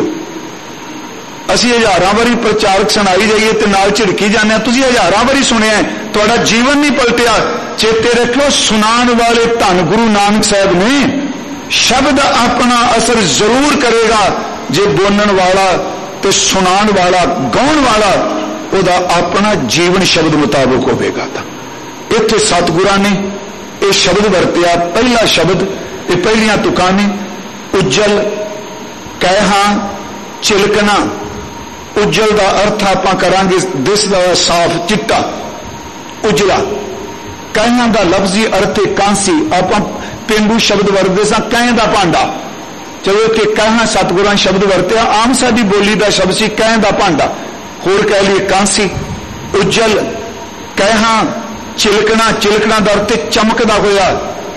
असीं हज़ारां वारी प्रचारक सुनाई जाइए तो नाल झिड़की जाने, तुसीं हज़ारां वारी सुनिया, तुहाडा जीवन नहीं पलटिया। चेते रखियो सुनाण वाले धन गुरु नानक साहब ने शब्द अपना असर जरूर करेगा जे बोलण वाला ते सुनाण वाला गाउण वाला उहदा अपना जीवन शब्द मुताबिक होवेगा। इत्थे सतगुरां ने यह शब्द वरतिया। पहला शब्द ये पहलियां तुकां ने उज्जल, कहहा, चिलकना। उज्जल का अर्थ आपां करांगे दिसदा साफ चिट्टा, उजला। ਕਹਿਆਂ ਦਾ ਲਫ਼ਜ਼ੀ अर्थ है कांसी। ਆਪਾਂ पेंडू शब्द वरतते सां कह दा भांडा, चलो कि कह सतगुरां शब्द वरत्या, आम साडी बोली का शब्द सी कह दा भांडा, होर कह लिए कांसी। उज्जल कह चिलकना, चिलकना का अर्थ चमकदा होया।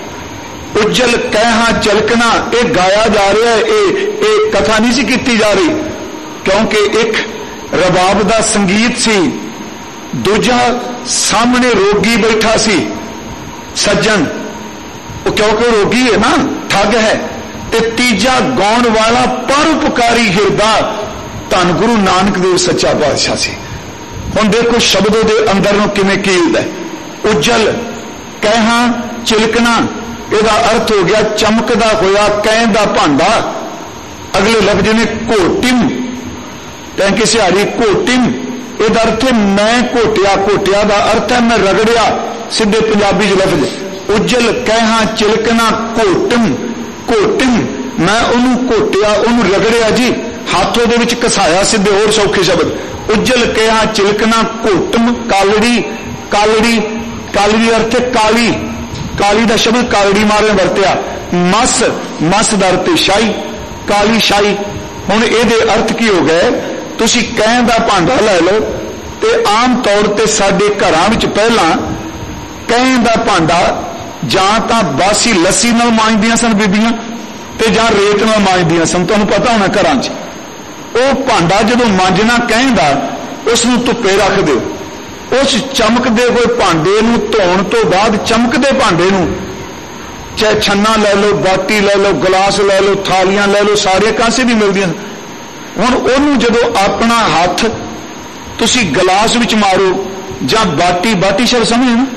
उज्जल कह चिलकना ये गाया जा रहा है, ये ये कथा नहीं सी की जा रही, क्योंकि एक रबाब का संगीत सी, दूजा सामने रोगी बैठा सी सज्जन, क्योंकि रोगी है ना, ठग है, ते तीजा गाउन वाला परोपकारी हिरदा धन गुरु नानक देव सच्चा पातशाह सी। हुण देखो शब्दों के अंदर नूं किवें कीलदा। उज्जल कह चिलकना इहदा अर्थ हो गया चमकदा होया कह दा भांडा। अगले लफ्ज ने घोटिम, टैंकी सिहाड़ी घोटिम, इहदा अर्थ है मैं घोटिया, घोटिया का अर्थ है मैं रगड़िया, सीधे पंजाबी च लफ्ज। उज्जल कह चिलकना घोटम, घोटम मैं उन्होंने घोटिया, उन्होंने रगड़िया जी, हाथ दे विच घसाया, सीधे होर सौखे शब्द। उज्जल कह चिलकना घोटम, कालड़ी, कालड़ी, कालड़ी अर्थ काली, काली का शब्द कालड़ी मारे वरत्या। मस, मस का अर्थ शाही, काली शाही। हुण इहदे अर्थ की हो गए, तुसी कह दा भांडा लै लो, ते आम तौर पर साडे घरां विच पहलां कह दा भांडा जां तां बासी लस्सी नाल मांजदियां सन बीबियां, ते जां रेत नाल मांजदियां सन। तुहानूं पता होना घरां च ਉਹ ਭਾਂਡਾ ਜਦੋਂ ਮਾਂਜਣਾ ਕਹਿੰਦਾ ਉਸ ਨੂੰ ਧੁੱਪੇ ਰੱਖ ਦਿਓ। ਉਸ ਚਮਕਦੇ ਹੋਏ ਭਾਂਡੇ ਨੂੰ ਧੋਣ ਤੋਂ ਬਾਅਦ ਚਮਕਦੇ ਭਾਂਡੇ ਨੂੰ ਚਾਹੇ ਛੰਨਾ ਲੈ ਲਓ, ਬਾਟੀ ਲੈ ਲਓ, ਗਲਾਸ ਲੈ ਲਓ, ਥਾਲੀਆਂ ਲੈ ਲਓ, ਸਾਰੇ ਕਾਂਸੇ ਦੀ ਮਿਲਦੀਆਂ। ਹੁਣ ਉਹਨੂੰ ਜਦੋਂ ਆਪਣਾ ਹੱਥ ਤੁਸੀਂ ਗਲਾਸ ਵਿੱਚ ਮਾਰੋ ਜਾਂ ਬਾਟੀ, ਬਾਟੀ ਸ਼ਬਦ ਸਮਝੇ ਨਾ,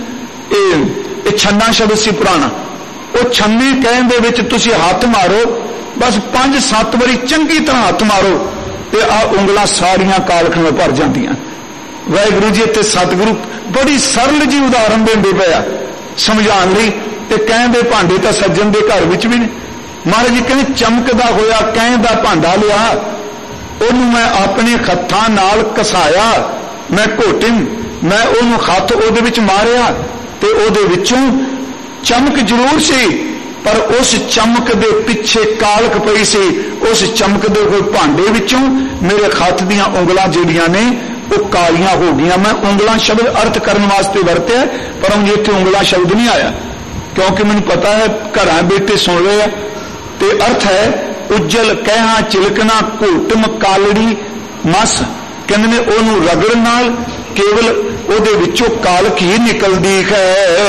ਇਹ ਇਹ ਛੰਨਾ ਸ਼ਬਦ ਸੀ ਪੁਰਾਣਾ, ਉਹ ਛੰਨੇ ਕਹਿਣ ਦੇ ਵਿੱਚ ਤੁਸੀਂ ਹੱਥ ਮਾਰੋ, बस पांच सत्त बारी चंगी तरह हथ मारो तो आ उंगलां सारियां कालख में भर जांदियां। वाहिगुरू जी इत्थे सतगुरु बड़ी सरल जी उदाहरण देंदे पे समझाने लई, ते कहंदे भांडे तां सज्जन दे घर विच भी ने। महाराज जी कहंदे चमकदा होया कह दा भांडा लिया, ओनू मैं अपने हत्थां नाल घसाया, मैं घोटिम, मैं ओनू हथ ओहदे विच मारिया, ते ओहदे विचों चमक जरूर सी, पर उस चमक दे पिछे कालख पई सी। उस चमकदे हुए भांडे विचों मेरे हथ दीयां उंगलां जिहड़ियां ने वो कालियां हो गईयां। मैं उंगलां शब्द अर्थ करने वास्ते वरत्या, पर मुझे इत्थे उंगलां शब्द नहीं आया, क्योंकि मैनूं पता है घरां बेटे सुन रहे हैं। ते अर्थ है उज्जल कह चिलकना घोटम कालड़ी मस, कहंदे ने ओनू रगड़ नाल केवल ओदे विचों कालख ही निकलदी है।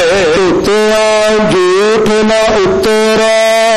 उतरा झूठ ना उतरा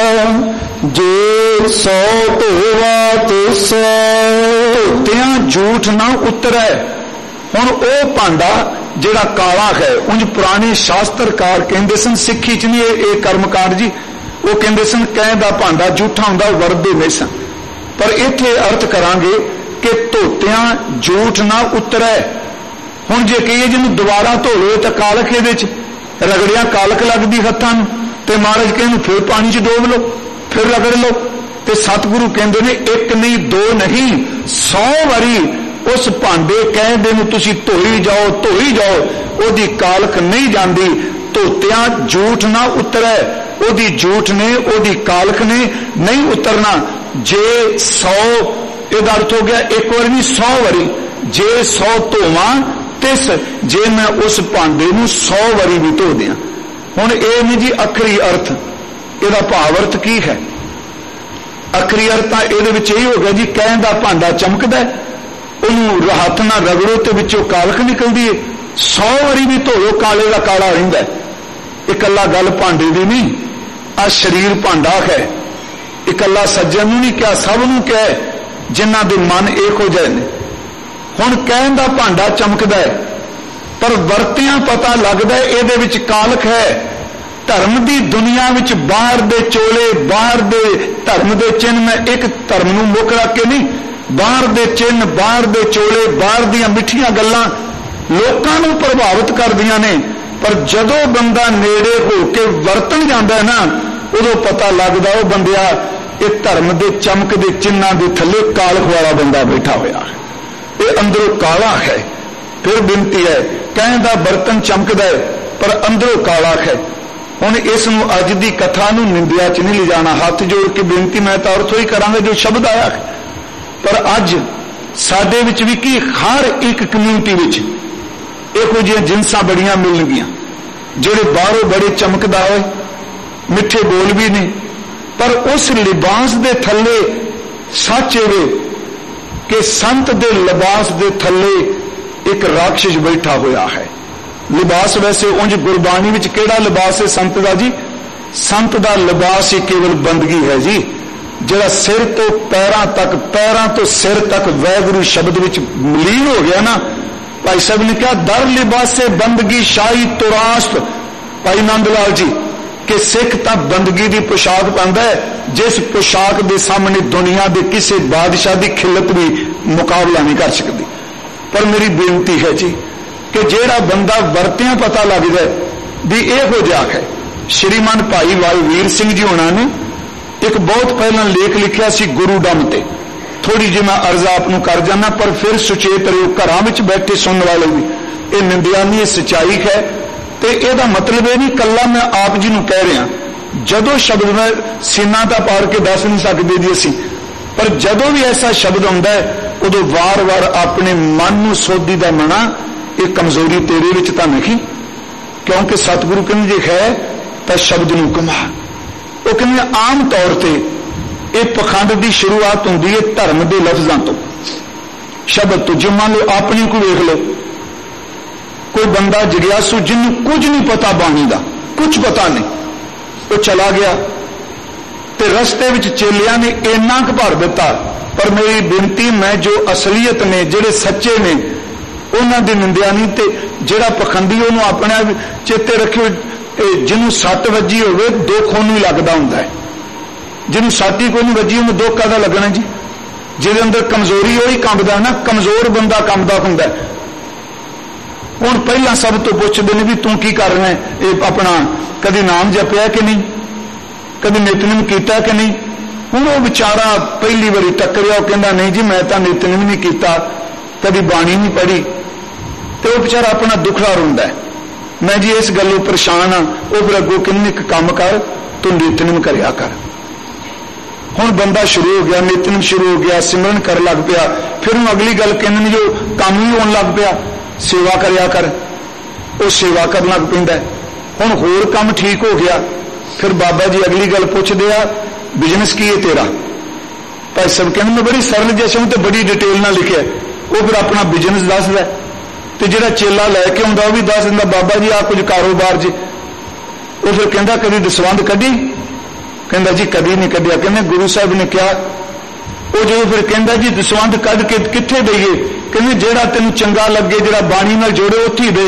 जे सौ धोवा तिस, धोतियां झूठ ना उतरै। हुण ओ भांडा जिहड़ा काला है, उंज पुराने शास्त्रकार कहंदे सन, सिक्खी च नहीं ये कर्मकांड जी, वो कहंदे सन कह दा भांडा झूठा हुंदा वरदे नहीं सन। पर इत्थे अर्थ करांगे कि धोतियां झूठ ना उतरै। हुण जे कहिए जिन्हों दोबारा धो लो तो कालख इहदे च रगड़िया कालख लगदी हत्थां नूं, ते महाराज कहंदे फिर पानी च डोब लो, फिर रगड़ लो। ते सतगुरु कहंदे ने एक नहीं दो नहीं सौ वारी उस भांडे कहदे नूं तुसीं धोई जाओ, धोई जाओ, ओहदी कालख नहीं जांदी। धोतियां झूठ ना उतरै, ओहदी झूठ ने ओहदी कालख ने नहीं उतरना। जे सौ इहदा अर्थ हो गया एक बार नहीं सौ वारी, जे सौ धोवां तिस, जे मैं उस भांडे नूं सौ वारी भी धो दियां। हुण इह नहीं जी अखरी अर्थ, इहदा भाव अर्थ की है? अखरी अर्थ तां इहदे विच इह हो गया जी कहण दा भांडा चमकदा है, उहनूं हत्थ नाल रगड़ो ते विचों कालख निकलदी है। सौ वारी भी धो लो काले दा काला रहिंदा है। इकल्ला गल भांडे दी नहीं, आ शरीर भांडा है। इकल्ला सज्जन नूं नहीं कहा, सब नूं कहा जिन्हां दे मन एक हो जाए ने। हुण कहण दा भांडा चमकदा है, पर वरतियां पता लगदा है इहदे विच कालख है। धर्म की दुनिया विच बाहर दे चोले, बाहर दे धर्म दे चिन्ह, मैं एक धर्म नूं मुक रख के नहीं, बाहर दे चिन्ह, बाहर दे चोले, बाहर दीयां मिठियां गल्लां लोकां नूं प्रभावित करदियां ने, पर जदों बंदा नेड़े हो के वरतन जांदा है ना, उदों पता लगदा वो बंदिया ये धर्म दे चमक दे चिन्हां दे थल्ले कालख वाला बंदा बैठा होया है, ये अंदरों काला है। फिर बिनती है कहण दा बर्तन चमकदा है, पर अंदरों काला है। हुण इस नूं अज दी कथा नूं निंदिया च नहीं ले जाना। हाथ जोड़ के बेनती मैं तो अर्थ ही करांगा जो शब्द आया है। पर अज साडे विच भी कि हर एक कम्यूनिटी विच इहो जिहियां जिनसां बड़ियां मिलणगियां, जिहड़े बाहरों बड़े चमकदा होए, मिठे बोल भी ने, पर उस लिबास दे थल्ले सच इहे कि संत दे लिबास दे थल्ले एक राक्षस बैठा होया है। लिबास वैसे उंज गुरबाणी विच केड़ा लिबास है संत दा जी? संत दा लिबास ही केवल बंदगी है जी, जिहड़ा सिर तो पैरां तक, पैरां तो सिर तक वैगुरू शब्द विच मलीन हो गया ना। भाई साहब ने कहा दर लिबासे बंदगी शाही तुरास्त, भाई नंद लाल जी, कि सिख तां बंदगी दी पोशाक पांदा है, जिस पोशाक दे सामने दुनिया दे किसी बादशाह दी खिलत भी मुकाबला नहीं कर सकती। पर मेरी बेनती है जी कि जेड़ा बंदा वरतियां पता लग जाए भी इहो जिहा है। श्रीमान भाई वालवीर सिंह जी होना ने एक बहुत पहला लेख लिखिया सी गुरु डम ते, थोड़ी जी मैं अर्ज आपनूं कर जाना, पर फिर सुचेत रहो घरां विच बैठे सुनने वाले भी, ये निंदिया नहीं, ये सच्चाई है। तो यदा मतलब यह नहीं कला मैं आप जी नूं कह रहा, जदों शब्द में सीना दा पाड़ के दस नहीं सकते जी असीं, पर जदों भी ऐसा शब्द आउंदा है उदों वार वार अपने मन नूं सोधी दा मना ये कमजोरी तेरे विच तां नहीं, क्योंकि सतगुरु कहंदे जे है तां शब्द नूं कमा। वो कहंदे आम तौर पर यह पखंड की शुरुआत होंदी है धर्म के लफ्जां तो, शब्द तो। जो मान लो अपने को वेख लो, कोई बंदा जिग्यासू जिन्हों कुछ नहीं पता बाणी का, कुछ पता नहीं, वो चला गया तो रस्ते विच चेलियां ने इन्ना क भर दिता। पर मेरी बेनती, मैं जो असलीयत ने जिहड़े सच्चे ने उन्हां दी निंदिया नहीं, ते जिहड़ा पखंडी उहनूं अपने चेते रखियो, जिन्हों सट वजी होवे दुख उहनूं ही लगदा हुंदा है, जिन्हों सट ही कोई नहीं वजी उहनूं दुख काहदा लगना जी? जिहदे अंदर कमजोरी होई कंबदा ना, कमजोर बंदा कंबदा हुंदा है। हुण पहला सब तो पुछदे ने भी तू की कर रहा है, ये अपना कभी नाम जपिया कि नहीं, कभी नितनेम किया कि नहीं? हुण वो बेचारा पहली बारी टकरिया, कहता नहीं जी मैं तो नितनेम नहीं किया, कभी बाणी नहीं पढ़ी, तो वह बेचारा अपना दुखड़ा रोंदा है, मैं जी इस गलों परेशान हाँ। वो फिर अगों कहने एक काम कर, तू नितनेम करया कर। हुण बंदा शुरू हो गया, नितनेम शुरू हो गया, सिमरन कर लग पिया, फिर हूँ अगली गल कहने जो काम ही होने लग पिया, सेवा करया कर, वो सेवा करन लग पैंदा है। हुण होर काम ठीक हो गया, फिर बाबा जी अगली गल पुछदे आ बिजनेस की है तेरा? भाई सब कहते मैं बड़ी सरल जैसे हूं तो बड़ी डिटेल ना लिखे, वो फिर अपना बिजनेस दसदा, तो जिहड़ा चेला लैके आउंदा वो भी दस दिंदा बाबा जी आ कुछ कारोबार जी। वो फिर कहंदा कभी दसवंध कढ़ी? कहंदा जी कभी नहीं कढ़िया। कहंदे गुरु साहब ने कहा, वो जो फिर कहंदा जी दसवंध कढ़ के कित्थे दईए? कहंदे जेड़ा तेनू चंगा लगे, जेड़ा बाणी नाल जोड़े उत्थे दे।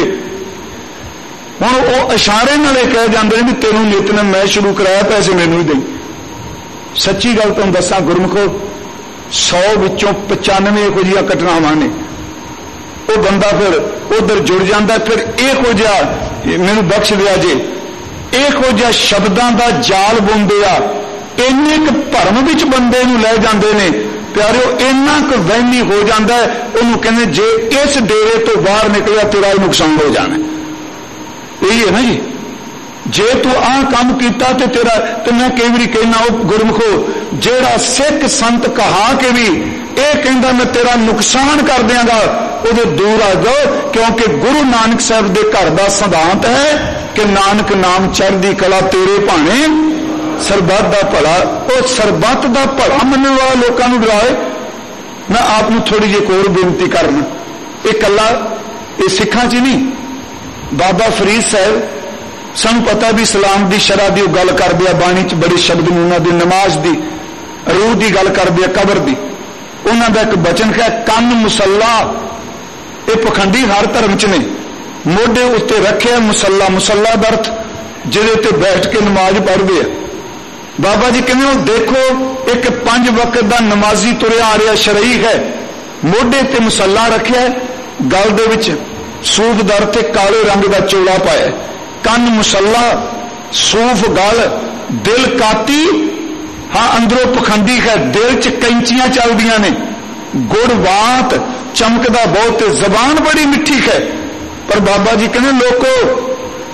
हुण वो इशारे नाल कह जांदे ने भी तेनू नितनेम मैं शुरू कराया, पैसे मैनू ही दई। सच्ची गल तुहानू दसां गुरमुखो, सौ विचों पचानवे इहो जिहियां घटनावां ने। वो बंदा फिर उधर जुड़ जाता, फिर इहो जिहा मैनू बख्श दिया जे, इहो जिहा शब्दां दा जाल बुनदे आ, इन्ने क भरम विच बंदे नूं लै जांदे ने प्यारिओ, इन्ना क वहमी हो जाता है। उन्होंने कहने जे इस डेरे तो बाहर निकलिया तेरा ही नुकसान हो जाना, यही है ना जी। जे तू आ काम किया तो तेरा, तो मैं कई बार कहना वो गुरमुखो जेड़ा सिख संत कहा के भी ये कहता मैं तेरा नुकसान कर देंगा, वो दूर आ जाओ, क्योंकि गुरु नानक साहब के घर का सिद्धांत है कि नानक नाम चढ़दी कला तेरे भाने सरबत का भला। वो सरबत का भला मनने वाला लोगों को डराए। मैं आपको थोड़ी जी होर बेनती करना, ये कला ये सिखां च नहीं, बाबा फरीद साहब सानू पता भी इस्लाम की शरह की गल कर दिया, बाणी च बड़े शब्द ने उन्होंने नमाज की रूह की गल कर दिया, कबर की। उन्होंने एक बचन है कन मुसला, ये पखंडी हर धर्म च ने, मोढे उत्ते रखे मुसला, मुसला का अर्थ जिहदे ते बैठ के नमाज पढ़ते हैं। बाबा जी कहते हो देखो एक पंज वक्त का नमाजी तुरया आ रहा शरई है, मोढे ते मुसला रखे, गल दे विच सूफ दर ते काले रंग का चोला पाया, कन मुसला सूफ गल, दिल काती, हाँ अंदरों पखंडी है, दिल च कैंचियां चलदियां ने, गुड़वात चमकदा बहुत, जबान बड़ी मिठी है। पर बाबा जी कहने लोगों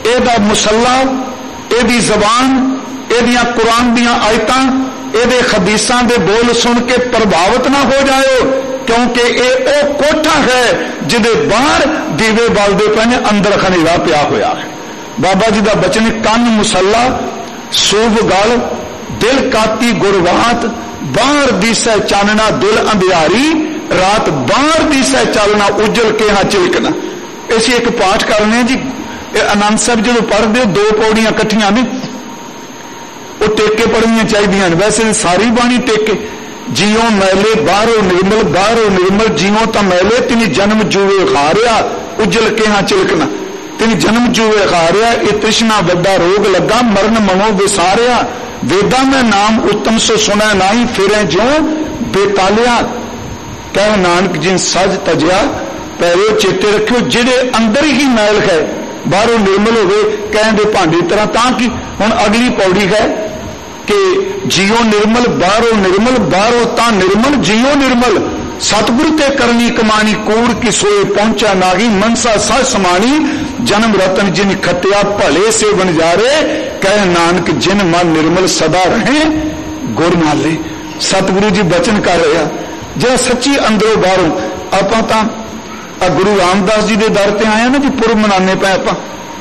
ਇਹਦਾ मुसला, ਇਹਦੀ ਜ਼ਬਾन, ਇਹਦੀਆਂ कुरान ਦੀਆਂ आयतां, ਇਹਦੇ हदीसां दे बोल सुन के प्रभावित ना हो जाओ, क्योंकि ਇਹ ਉਹ कोठा है जिहदे बाहर दीवे बलदे पे ने, अंदर खनेरा पिया होया है। बाबा जी का बचन, कन मुसला, सूब गल, दिल काती गुरवात, बाहर दिसै चानना दिल अंधियारी, रात बाहर दिसै चालना उजल के हाँ चिलकना। इसी एक पाठ करने जी, आनंद साहब जो पढ़ते हो दो पौड़ियां कट्ठियां ने, वो टेके पढ़नियां चाहिए। वैसे सारी बाणी टेके, जियो मैले बाहरों निर्मल, बाहरों निर्मल जियो तो मैले, तिनी जन्म जूए खारिया उजल के हाँ चिलकना, तिनी जन्म जूए खारिया, ये तृष्णा बड़ा रोग लगा, मरण मनो विसारिया, वेदा में नाम उत्तम सो सुना नाई, फिरे ज्यो बेतालिया। कह नानक जिन सज तजिया पैरो चेते रखियो, जिहड़े अंदर ही मैल है बाहरों निर्मल हो गए, कहते भांडी तरह। ताकि हुण अगली पौड़ी है कि जियो निर्मल, बाहरों निर्मल, बाहरों ता निर्मल, जियो निर्मल, सतगुरु ते करनी कमानी, कूड़ की सोए पहुंचा नागी, मनसा सच समानी, जन्म रतन जिन खटिया भले से बनजारे, कह नानक जिन मन निर्मल सदा रहे गुर नाले। सतगुरु जी बचन कर रहा, जो सच्ची अंदरों बाहरों। आपां तां गुरु रामदास जी के दर ते आए ना जी, पुरब मनाने पे आप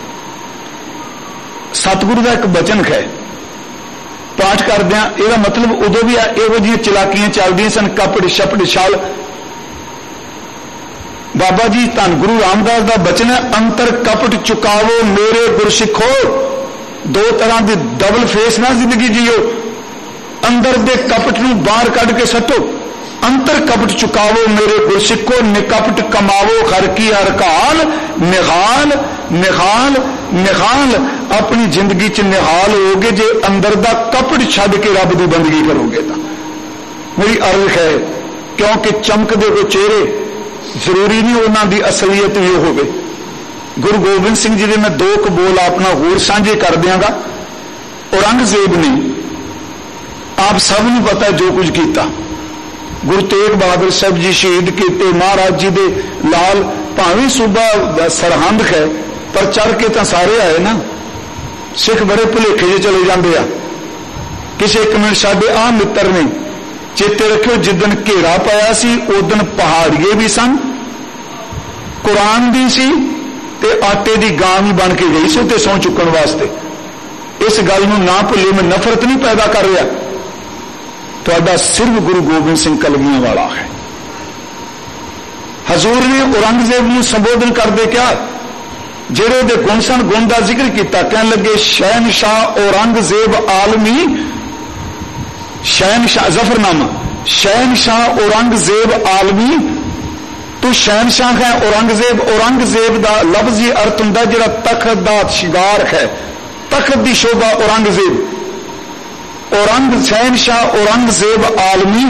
सतगुरु का एक बचन है, पाठ करदे आ, ਇਹਦਾ मतलब उदों भी ਇਹੋ जिहियां चलाकियां चलदियां सन, कपड़ छपड़ छल। बाबा जी धन गुरु रामदास का बचन है, अंतर कपट चुकावो मेरे गुरसिखो। दो तरह की डबल फेस ना जिंदगी जियो, अंदर दे कपट नूं बाहर कढ के सटो। अंतर कपट चुकावो मेरे गुरसिखो, निकपट कमावो हर की हर काल, निहाल निहाल निहाल। अपनी जिंदगी च निहाल होगे जे अंदर दा कपट छड्ड के रब की बंदगी करोगे तो। मेरी अर्ज है, क्योंकि चमकदे हुए चेहरे जरूरी नहीं उन्हां दी असलियत भी होवे। गुरु गोबिंद सिंह जी दे मैं दो क बोल अपना होर साझे कर दियांगा। औरंगजेब ने आप सब नूं पता जो कुछ किया, गुरु तेग बहादुर साहब जी शहीद किए, महाराज जी दे लाल भावें सूबा सरहंद है पर चढ़ के तो सारे आए ना। सिख बड़े भुलेखे जे चले जाते आ। किसी एक मिनट साडे आ मित्र ने चेते रखियो, जिदन घेरा पाया सी उदन पहाड़िए भी सन, कुरान भी सी ते आटे की गां भी बन के गई सी ते सौ चुकन वास्ते। इस गल नूं ना भुल्लिओ, मैं नफरत नहीं पैदा कर रहा, तुहाडा सिर्फ गुरु गोबिंद सिंह कलगियां वाला है। हजूर ने औरंगजेब नूं संबोधन करदे क्या, जेड़े दे गुण सन गुण का जिक्र किया, कहन लगे शहनशाह औरंगजेब आलमी, शहनशाह जफरनामा, शहनशाह औरंगजेब आलमी, तू शहनशाह है औरंगजेब। औरंगजेब का लफ्जी अर्थ हुंदा जिहड़ा तखत दा शिगार है, तखत की शोभा औरंगजेब। औरंग शहनशाह औरंगजेब आलमी,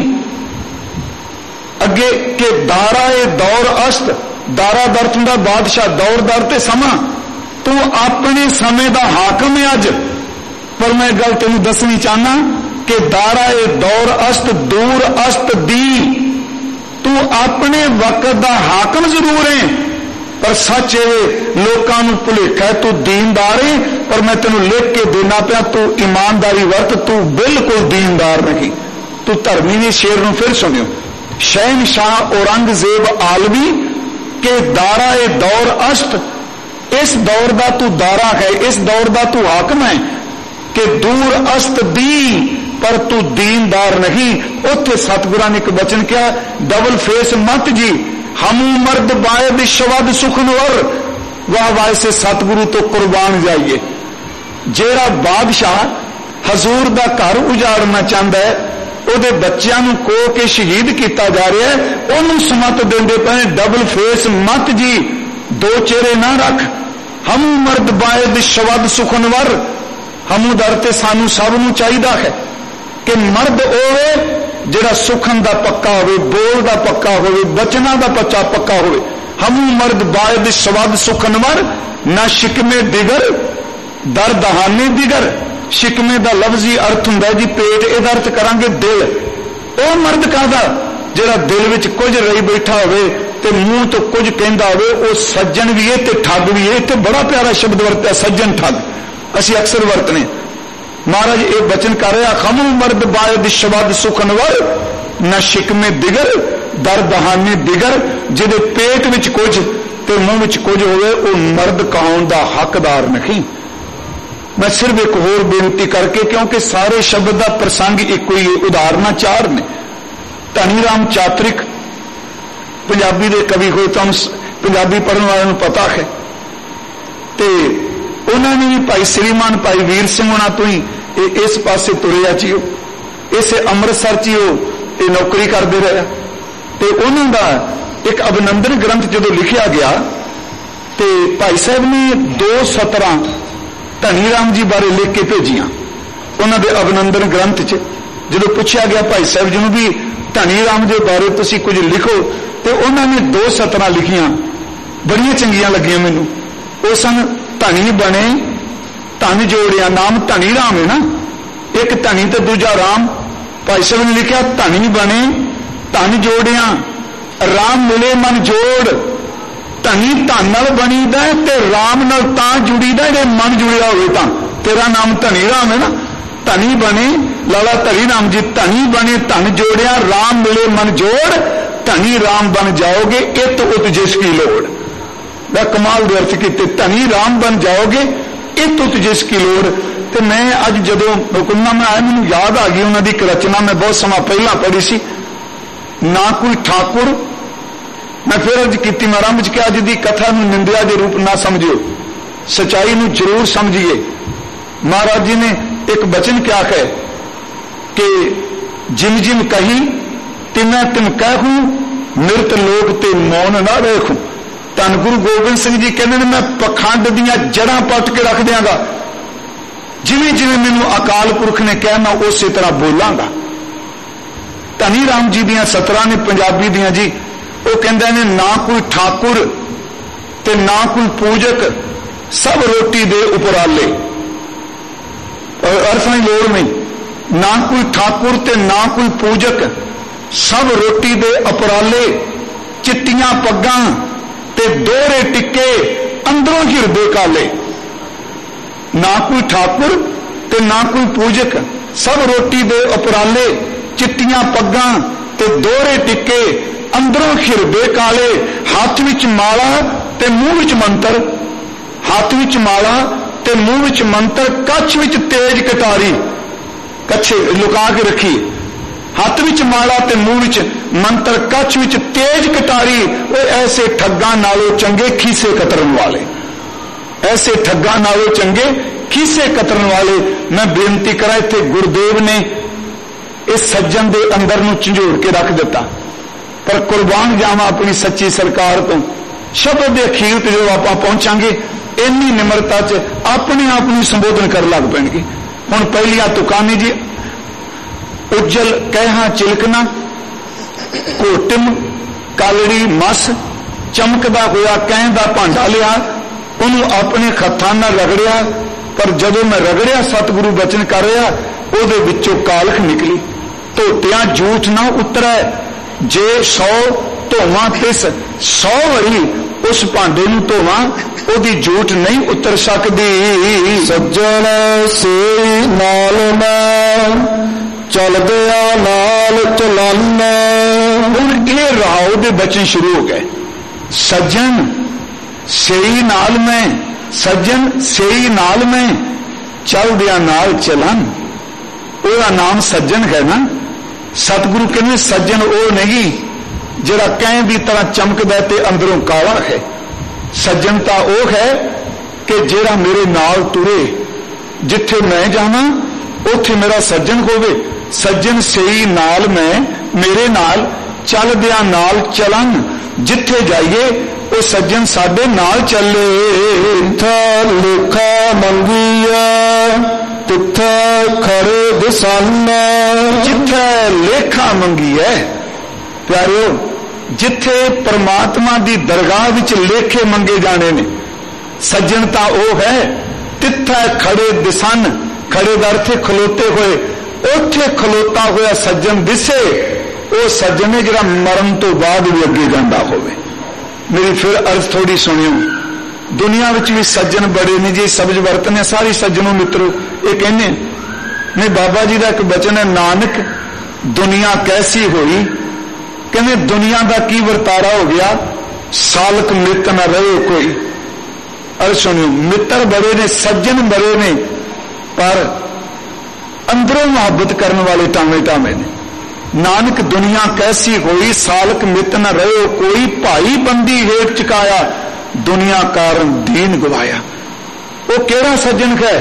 अगे के दारा ए दौर अस्त, दारा दर्द हुंदा बादशाह, दौर दर ते समा। तू अपने समय का हाकम है अज, पर मैं गल तेन दसनी चाहना कि दारा ए दौर अस्त दूर अस्त दी, तू अपने वक्त का हाकम जरूर है पर सच है लोगों को भुलेखा है तू दीनदार है। पर मैं तेन लिख के देना पाया, तू ईमानदारी वर्त, तू बिल्कुल दीनदार नहीं, तू धर्मी ने। शेर नूं फिर सुनियो, शहनशाह औरंगजेब आलमी के दारा ए दौर अस्त, इस दौर का तू दारा है, इस दौर का तू हाकम है कि दूर अस्त दी, पर तू दीनदार नहीं। उत्थे सतगुरां ने एक वचन क्या, डबल फेस मत जी, हम मर्द बायद शवद सुखनवर। वाह वाह, से सतगुरु तो कुर्बान जाइए। जेड़ा बादशाह हजूर का घर उजाड़ना चाहता है, ਉਹਦੇ ਬੱਚਿਆਂ ਨੂੰ ਕੋਹ ਕੇ ਸ਼ਹੀਦ ਕੀਤਾ ਜਾ ਰਿਹਾ ਹੈ, ਉਹਨੂੰ ਸਮਤ ਦਿੰਦੇ ਪਏ ਡਬਲ ਫੇਸ ਮਤ ਜੀ, ਦੋ ਚਿਹਰੇ ਨਾ ਰੱਖ। ਹਮ ਮਰਦ ਬਾਇਦ ਸ਼ਵਦ ਸੁਖਨਵਰ, ਹਮੂ ਦਰ ਤੇ ਸਾਨੂੰ ਸਭ ਨੂੰ ਚਾਹੀਦਾ ਹੈ ਕਿ ਮਰਦ ਹੋਵੇ ਜਿਹੜਾ ਸੁਖਨ ਦਾ ਪੱਕਾ ਹੋਵੇ, ਬੋਲ ਦਾ ਪੱਕਾ ਹੋਵੇ, ਬਚਨਾਂ ਦਾ ਪੱਚਾ ਪੱਕਾ ਹੋਵੇ। ਹਮੂ ਮਰਦ ਬਾਇਦ ਸ਼ਵਦ ਸੁਖਨਵਰ, ਨਾ ਸ਼ਿਕਮੇ ਦਿਗਰ ਦਰ ਦਹਾਨੇ ਦਿਗਰ। शिकमे का लफ्जी अर्थ हुंदा जी पेट, इहदा अर्थ करांगे दिल। वह मर्द कहदा जिहड़ा दिल विच कुछ रही बैठा होवे, ते मूँह तो कुछ कहता हो, वो सज्जन भी है ते ठग भी है। ते बड़ा प्यारा शब्द वरत्या सज्जन ठग, असी अक्सर वरतने। महाराज ये वचन कर रहा, खमु मर्द बायद शबद सुखनवर न शिकमे दिगर दर दहाने दिगर, जिदे पेट विच कुछ ते मुंह विच कुछ होवे वो मर्द कहाउण दा हकदार नहीं। मैं सिर्फ एक होर बेनती करके, क्योंकि सारे शब्द का प्रसंग एक ही उदाहरण चार ने। धनी राम चातरिक पंजाबी दे कवि होए तो पंजाबी पढ़ने वालों को पता है, ते उन्होंने भी भाई श्रीमान भाई वीर सिंह होना तो ही इस पासे तुरिया चियो, इस अमृतसर चियो ये नौकरी करते रहे। तो उन्होंने एक अभिनंदन ग्रंथ जो लिखा गया, तो भाई साहब ने दो सतरां धनी राम जी बारे लिख के भेजिया। उन्होंने अभिनंदन ग्रंथ च जो पूछा गया भाई साहब जी भी धनी राम के बारे तुसी कुछ लिखो, तो उन्होंने दो सतरां लिखिया, बड़िया चंगिया लगिया मैनू। वो सन धनी बने धन जोड़िया, नाम धनी राम है ना, एक धनी तो दूजा राम। भाई साहब ने लिखा धनी बने धन जोड़िया, राम मिले मन जोड़। धनी धन नाल बनीदा ते राम नाल तां जुड़ीदा जे मन जुड़िया होवे तां। तेरा नाम धनी राम है ना, धनी बने लाला धनी राम जी, धनी बने धन जोड़िया, राम मिले मन जोड़, धनी राम बन जाओगे इत उत जिसकी लोड़। मैं कमाल दे अर्थ कीते, धनी राम बन जाओगे इत उत जिसकी लोड़। तो मैं अज जदों हुक्मनामा में आया मैनूं याद आ गई उन्हां दी एक रचना, मैं बहुत समा पहला पढ़ी सी, ना कोई ठाकुर। मैं फिर अर्ज की आरंभ च कि अज की कथा में निंदिया के रूप ना समझियो, सच्चाई नूं जरूर समझिए। महाराज जी ने एक वचन क्या है कि जिम जिम कही तिमै तिम कहूं, मृत लोग ते मौन ना रेखूं। धन गुरु गोबिंद सिंह जी कहते हैं मैं पखंड दियां जड़ां पट के रख दियांगा, जिवें जिवें मैनूं अकाल पुरख ने कहा मैं उस तरह बोलांगा। धनी राम जी दियां सतरां ने पंजाबी दियां जी, वो कहते हैं ना कोई ठाकुर ते ना कोई पूजक, सब रोटी दे उपराले। अर्थ की लोड़ नहीं, ना कोई ठाकुर ते ना कोई पूजक, सब रोटी दे उपराले। चिट्टियां पग्गां ते दोहरे टिक्के, अंदरों हिरदे काले। ना कोई ठाकुर ते ना कोई पूजक, सब रोटी दे उपराले। चिट्टियां पग्गां ते दोहरे टिक्के, अंदरों हिरदे काले। हाथ विच माला ते मूँह विच मंत्र, हाथ विच माला ते मूँह विच मंत्र, कच्छ विच तेज कटारी, कच्छे लुका के रखी। हाथ विच माला ते मूँह विच मंत्र, कच्छ विच तेज कटारी। वो ऐसे ठग्गां नालों चंगे खीसे कतरन वाले, ऐसे ठग्गां नालों चंगे खीसे कतरन वाले। मैं बेनती करा, इत्थे गुरुदेव ने इस सज्जन दे अंदर नूं झंझोड़ के रख दिता, पर कुर्बान जावा अपनी सच्ची सरकार तो। शब्द के अखीर ते जो आप पहुंचांगे इन्नी निमरता च अपने आप नूं संबोधन कर लग पैणगे। हुण पहलियां तुकानी जी, उज्जल कहहा चिलकना, घोटिम कालड़ी मस, चमकदा होया कहं दा भांडा लिया, उन्होंने अपने हत्थां नाल रगड़िया। पर जदों मैं रगड़िया सतगुरु बचन कर रहा, उहदे विचों कालख निकली। धोतियां झूठ ना उतरै, जे सौ धोवां तिस सौ वरी उस भांडे नूं धोवां, ओदी झूठ नहीं उतर सकदी। सज्जन से नाल मैं चलदिया नाल चलाना। हुण ये राव दे बचन शुरू हो गए। सज्जन सेई नाल मैं, सज्जन सेई नाल मैं चलदिया नाल चलन। ओदा नाम सज्जन है ना। सतगुरु कहने सज्जन वो नहीं जरा कहीं भी तरह चमकदा ते अंदरों काला है। सज्जनता वो है कि जेड़ा मेरे नाल तुरे, जिथे मैं जावां उथे मेरा सज्जन होवे। सज्जन सेई नाल मैं, मेरे नाल चलदिया नाल चलन। जिथे जाइए वो सज्जन साडे नाल चले। जिथे लेखा मंगिया तिथे खरे दिसाना। जिथे लेखा मंगी है प्यारियो, जिथे परमात्मा की दरगाह विच लेखे मंगे जाने ने, सज्जनता वो है तिथे खड़े दिसन। खड़े दा अर्थ खलोते हुए, उथे खलोता हुआ सज्जन दिसे ਉਹ ਸੱਜਣ ਨੇ ਜਿਹੜਾ ਮਰਨ ਤੋਂ ਬਾਅਦ ਵੀ ਅੱਗੇ ਜਾਂਦਾ ਹੋਵੇ। मेरी फिर अर्ज थोड़ी सुनियो, दुनिया विच भी सज्जन बड़े ने जी, शब्द वरतने सारी सज्जनों मित्रों ये कहने नहीं। बाबा जी का एक बचन है, नानक दुनिया कैसी हुई, कहने दुनिया का की वर्तारा हो गया, सालक मित न रहे कोई। अर्ज सुनियो, मित्र बड़े ने, सज्जन बड़े ने, पर अंदरों मुहब्बत करने वाले टावे टावे ने। नानक दुनिया कैसी होई, सालक मित न रहे कोई, भाई बंदी हेठ चुकाया, दुनिया कारण दीन गवाया। वो केड़ा सज्जन है?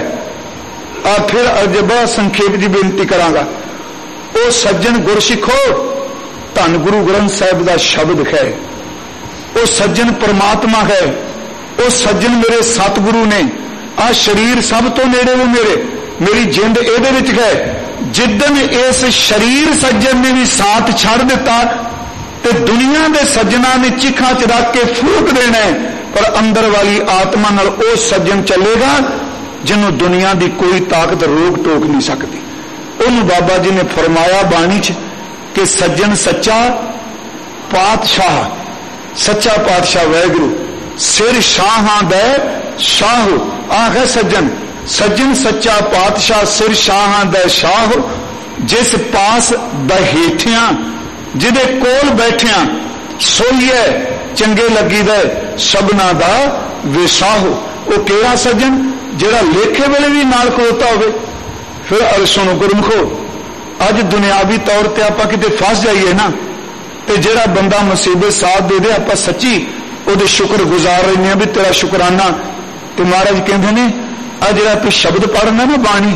आ फिर अज बड़ा संखेप जी बेनती करांगा। वो सज्जन गुरसिखो धन गुरु ग्रंथ साहिब का शब्द है। वो सज्जन परमात्मा है। वो सज्जन मेरे सतगुरु ने। आ शरीर सब तो नेड़े वो मेरे, मेरी जिंद एदे विच है। जिदन इस शरीर सज्जन ने भी साथ छड़ दिता ते दुनिया के सज्जना ने चिखा च रख के फूक देना है, पर अंदर वाली आत्मा नाल ओ सज्जन चलेगा जिन्हों दुनिया की कोई ताकत रोक टोक नहीं सकती। उन्होंने बाबा जी ने फरमाया बाणी च कि सज्जन सच्चा पातशाह, सच्चा पातशाह वाहिगुरु, सिर शाहां दे शाह आख है सज्जन। सज्जन सच्चा पातशाह, सिर शाहां दे शाह, जिस पास बहेठिया जिदे कोल बैठिया सोईए चंगे लगी दे सबना दा विसाह। वो केड़ा सज्जन? जेड़ा लेखे वेले भी नाल खलोता होवे। फिर अर सुनो गुरमुखो, अज दुनियावी तौर पर आपां किते फस जाइए ना, ते जेड़ा बंदा मुसीबत साथ दे दे आपां सच्ची उहदे शुक्र गुजार रहे हैं भी तेरा शुकराना। ते महाराज कहते ने आ जेड़ा तू शब्द पढ़ना ना बाणी,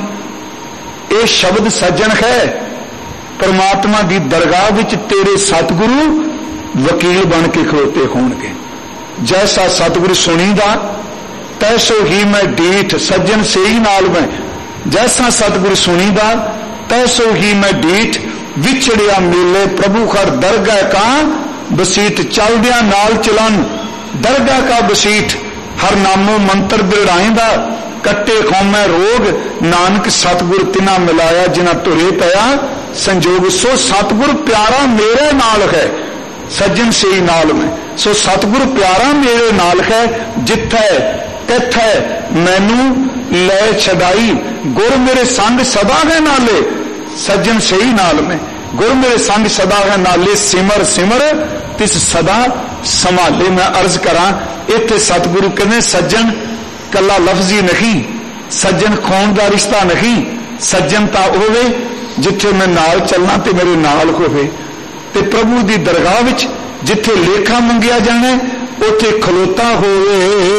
ये शब्द सज्जन है। परमात्मा की दरगाह विच तेरे सतगुरु वकील बन के खलोते होणगे। जैसा सतगुरु सुनीदा तैसो ही मैं डीठ, सज्जन से ही नाल मैं। जैसा सतगुरु सुनीदा तैसो ही मैं डीठ, विछड़िया मेले प्रभु खर दरगाह का बसीठ। चलदिया नाल चलन दरगाह का बसीठ, हर नामो मंत्र दृढ़ाईंदा, कट्टे खौमै रोग, नानक सतगुर तिना मिलाया जिना तुरे पया संजोग। सो सतगुर प्यारा मेरे नाल है, सज्जन से ही नाल में। सो सतगुर प्यारा मेरे नाल है, जिथे तिथे मैनू लै छड़ाई, गुर मेरे संग सदा है नाले, सज्जन से ही नाल में। गुर मेरे संग सदा है नाले, सिमर सिमर तिस सदा संभाले। मैं अर्ज करा इत्थे सतगुरु कहने सज्जन कला लफ्जी नहीं, सज्जन खून का रिश्ता नहीं। सज्जन तो होवे जिथे मैं नाल चलना ते मेरे नाल होवे। ते प्रभु की दरगाह विच जिथे लेखा मंगिया जाना उथे खलोता होवे।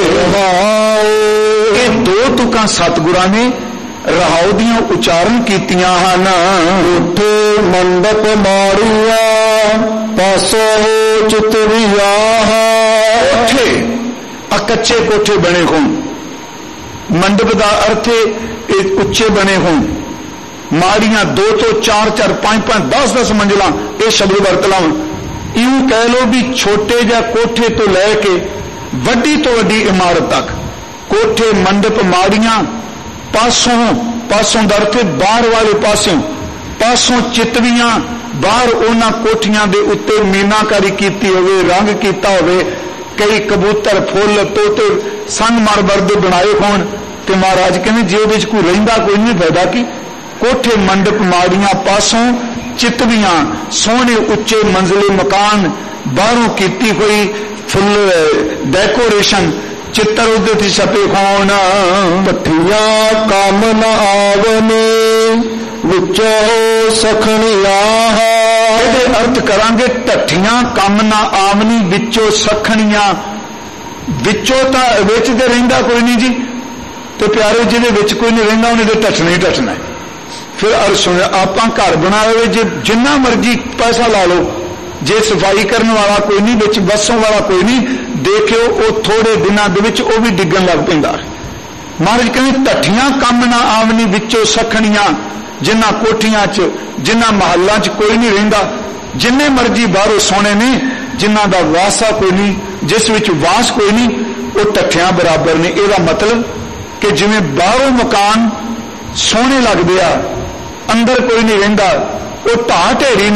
ये दो तुकां सतगुरां ने रहाओ दियां उचारण कीतियां हन। उठे मंडप माड़िया पासो चितरिया, उठे आ कच्चे कोठे बने हों। मंडप का अर्थ उच्चे बने हों। माड़ियां दो तो चार चार पांच पांच दस दस मंजिला, यह शब्द वरत लाओ। यूं कह लो भी छोटे जा कोठे तो लैके वड्डी तो वड्डी इमारत तक कोठे मंडप माड़ियां पासों पासों का अर्थ बाहर वाले पासों पासों चितवियां बाहर उन्हां कोठियां दे उत्ते मीनाकारी कीती होवे, रंग कीता होवे, कई कबूतर फुल तोते संगमरमर दे बनाए होण। ते महाराज कहने जे विच कोई रहिंदा कोई नहीं फायदा की। कोठे मंडप माड़ियां पासों चितवियां सोहने उच्चे मंजिले मकान, बाहरों कीती हुई फुल डेकोरेशन, चित्र उदे छपे होण। पठिया काम न आवने विचों सखणिया, ਇਹਦੇ अर्थ करांगे ढठियां कम ना आमनी विचों सखणियां। विचों तां विच ते रहिंदा कोई नहीं जी, ते प्यारे जिहदे विच कोई नहीं रहिंदा उहने ते ढठना ही ढठना है। फिर अर्थ सुन, आपां घर बनाए जे जिन्ना मर्जी पैसा ला लो, जे सफाई करने वाला कोई नहीं, विच बसों वाला कोई नहीं, देखियो वो थोड़े दिनों दे विच वो भी डिगन लग पैंदा है। महाराज कहते ढठियां कम ना आमनी विचों सखणियां, जिन्ना कोठियां च जिन्ना महल्लां च कोई नहीं रहिंदा, जिन्ने मर्जी बाहरों सोने ने, जिन्ना दा वासा कोई नहीं, जिस विच वास कोई नहीं, वो ढठियां बराबर ने। इसदा मतलब कि जिवें बाहरों मकान सोहने लगदे आ, अंदर कोई नहीं रहिंदा, वो ढाह ढेरी ने,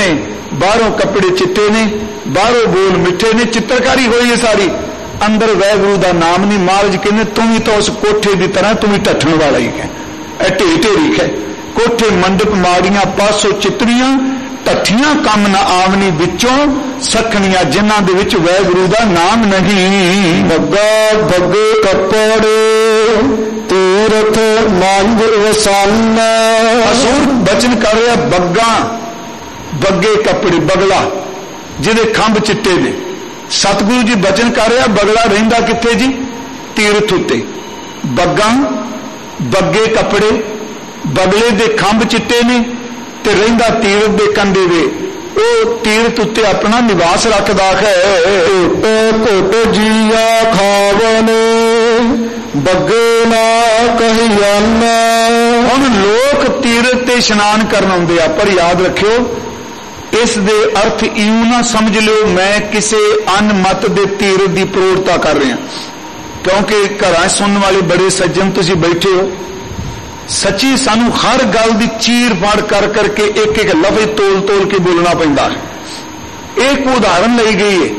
बाहरों कपड़े चिट्टे ने, बाहरों बोल मिठे ने, चित्रकारी हुई है सारी, अंदर वाहगुरू का नाम नहीं। महाराज कहने तू भी तो उस कोठे की तरह तू भी टठन वाला ही है, ढेर ढेरी है। कोठे मंडप माड़ियां पासों चितरियां, टठियां कम न आवनी विचों, सखनियां जिन्हां दे विच वाहगुरू दा नाम नहीं। बग्गा बग्गे कपड़े तीरथ मंज वसन। असुर बचन कर रहा बग्गा बग्गे कपड़े, बगला जिहदे खंभ चिट्टे ने। सतगुरु जी बचन कर रहा बगला रहिंदा कित्थे जी? तीरथ उत्ते। बग्गा बग्गे कपड़े, बगले दे खंभ चिट्टे ने ते रहिंदा तीरथ दे कंधे वे। वो तीरथ उत्ते अपना निवास रखदा है। घुट घुट जिया खावने बग्गे ना कहियन। हुण लोक तीरथ ते इशनान करन आउंदे आ, पर याद रखियो इस दे अर्थ इउं ना समझ लियो मैं किसी अनमत दे तीरथ की प्रौढ़ता कर रहा, क्योंकि घर सुनने वाले बड़े सज्जन तुसीं बैठे हो। सच्ची सानू हर गल की चीर फाड़ कर करके एक एक लफ्ज तोल तोल के बोलना पैंदा है। एक उदाहरण ली गई है,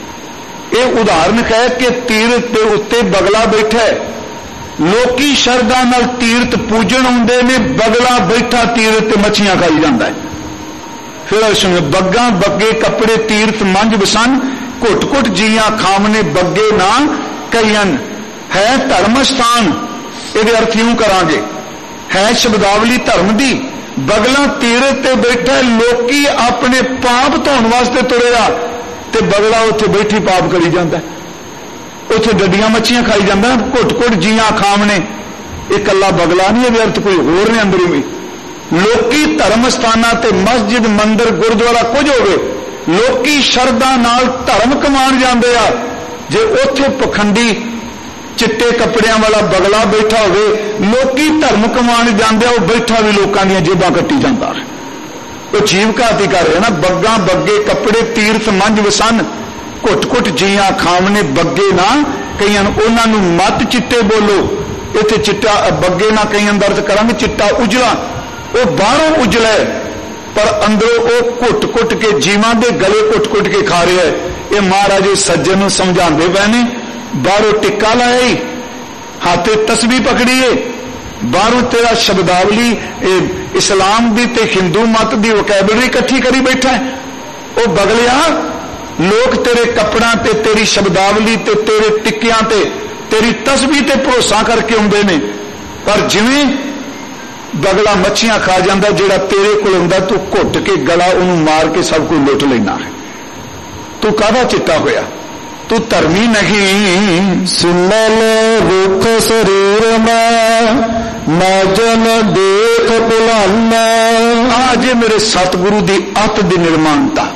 यह उदाहरण है कि तीरथ के उत्ते बगला बैठा है, लोकी शरदा नाल तीरथ पूजन आउंदे ने, बगला बैठा तीरथ ते मच्छियां खाई जांदा है। फिर सुनो, बग्गा बग्गे कपड़े तीरथ मंज बसन, घुट घुट जियां खामने बग्गे ना कईयन। है धर्म स्थान, ये अर्थ यूं करांगे, है शब्दावली धर्म दी। बगला तीरथ ते बैठा, लोकी अपने पाप धोने वास्ते तुरेया ते बगला उत्थे बैठी पाप करी जांदा, उत्थे डड्डियां मच्छियां खाई जांदा। घुट घुट जियां खामने, ये कल्ला बगला नहीं, ये अर्थ कोई होर ने अंदर भी। लोकी धर्म स्थाना ते मस्जिद मंदिर गुरुद्वारा कुछ होवे, लोकी शरदा नाल धर्म कमान जांदे आ। जे उत्थे पखंडी चिट्टे कपड़ियां वाला बगला बैठा होवे, लोकी धर्म कमान जांदे आ, बैठा भी लोकां दीयां जेबां कट्टी जांदा है। वो जीव घाती कर रहे ना। बग्गा बग्गे कपड़े तीरथ मंज वसन, घुट घुट जियां खामने बग्गे ना कईयां। उन्हां नूं मत चिट्टे बोलो, इत्थे चिट्टा बग्गे ना कईयां दा अर्थ करांगे चिट्टा उजला। वो बाहरों उजला है पर अंदरों वो घुट घुट के जीवां दे गले घुट घुट के खा रहा है। ये महाराज सज्जन नूं समझांदे पए ने। बाहरों टिक्का लाया ही, हाथे तस्बीह पकड़ी है, बाहरों तेरा शब्दावली इस्लाम दी ते हिंदू मत दी वोकैबलरी इकट्ठी करी बैठा है। वो बगलिया लोग तेरे कपड़ा ते तेरी शब्दावली ते तेरे टिक्कियां ते तेरी तस्बीह ते भरोसा करके आउंदे ने, पर जिवें बगला मच्छियां खा जांदा, जेड़ा तेरे कोल हुंदा तू घुट के गला उन्होंने मार के सब कुछ लुट लेना है। तू काहदा चिट्टा होया? तू धर्मी नहीं। सिमल रुख शरीर में नाजन देख भुलाना। आज मेरे सतगुरु की अत की निर्माणता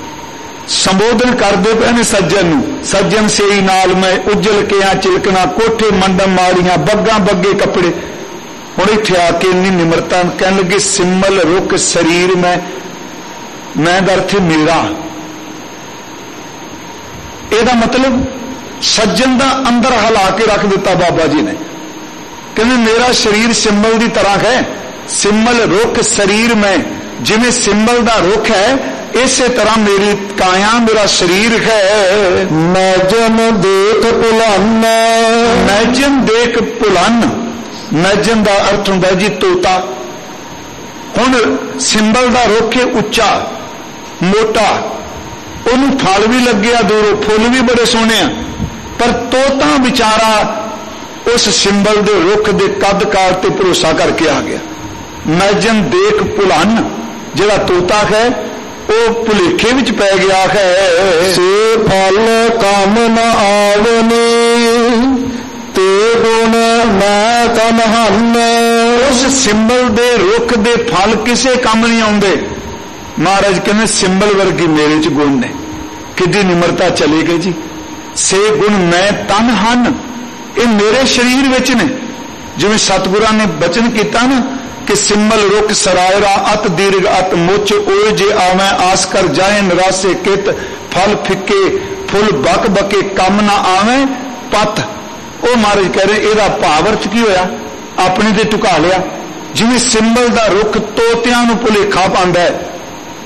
संबोधन करते पे ने सज्जन नूं। सज्जन से ही नाल मैं उज्जल के आ चिलकना, कोठे मंडम माड़ियां, बग्गा बग्गे कपड़े। हुण इत्थे आके इन्नी निमरता कहन लगे सिमल रुख शरीर में, मैं दा अर्थ मेरा। ਇਹਦਾ मतलब सज्जन दा अंदर हिला के रख दिता बाबा जी ने। कहते मेरा शरीर सिम्बल की तरह है, सिम्बल रुख शरीर में, जिमें सिम्बल दा रुख है इसे तरह मेरी काया मेरा शरीर है। मैजन देख भुलन, मैजन देख भुलन, मैजन का अर्थ होंदा जी तोता। हुण सिम्बल का रुख है उच्चा मोटा, उन्होंने फल भी लगे दूरों, फुल भी बड़े सोहने, पर तोता बेचारा उस सिम्बल के रुख के कद कार ते भरोसा करके आ गया। मैजन देख भुलन, जिहड़ा तोता है वो भुलेखे विच पै गया है। से फल काम न आवने ते गुण मैं तनहन, उस सिम्बल दे रुख दे फल किसे काम नहीं आउंदे। महाराज कहने सिम्बल वर्गी मेरे च गुण ने, कितनी निमरता चली गई जी। से गुण मैं तन हन, ये मेरे शरीर विच ने। जिवें सतगुरां ने बचन किया ना कि सिम्बल रुख सरायरा अत दीर्घ अत मुच ओए जे आवे आस कर जाए निरासे कित, फल फिके फुल बक बके कम ना आवे पत। वो महाराज कह रहे ਇਹਦਾ भाव अर्थ की होया, अपने ते टुका लिया। जिवें सिम्बल दा रुख तोतियां नूं भुलेखा पांदा है,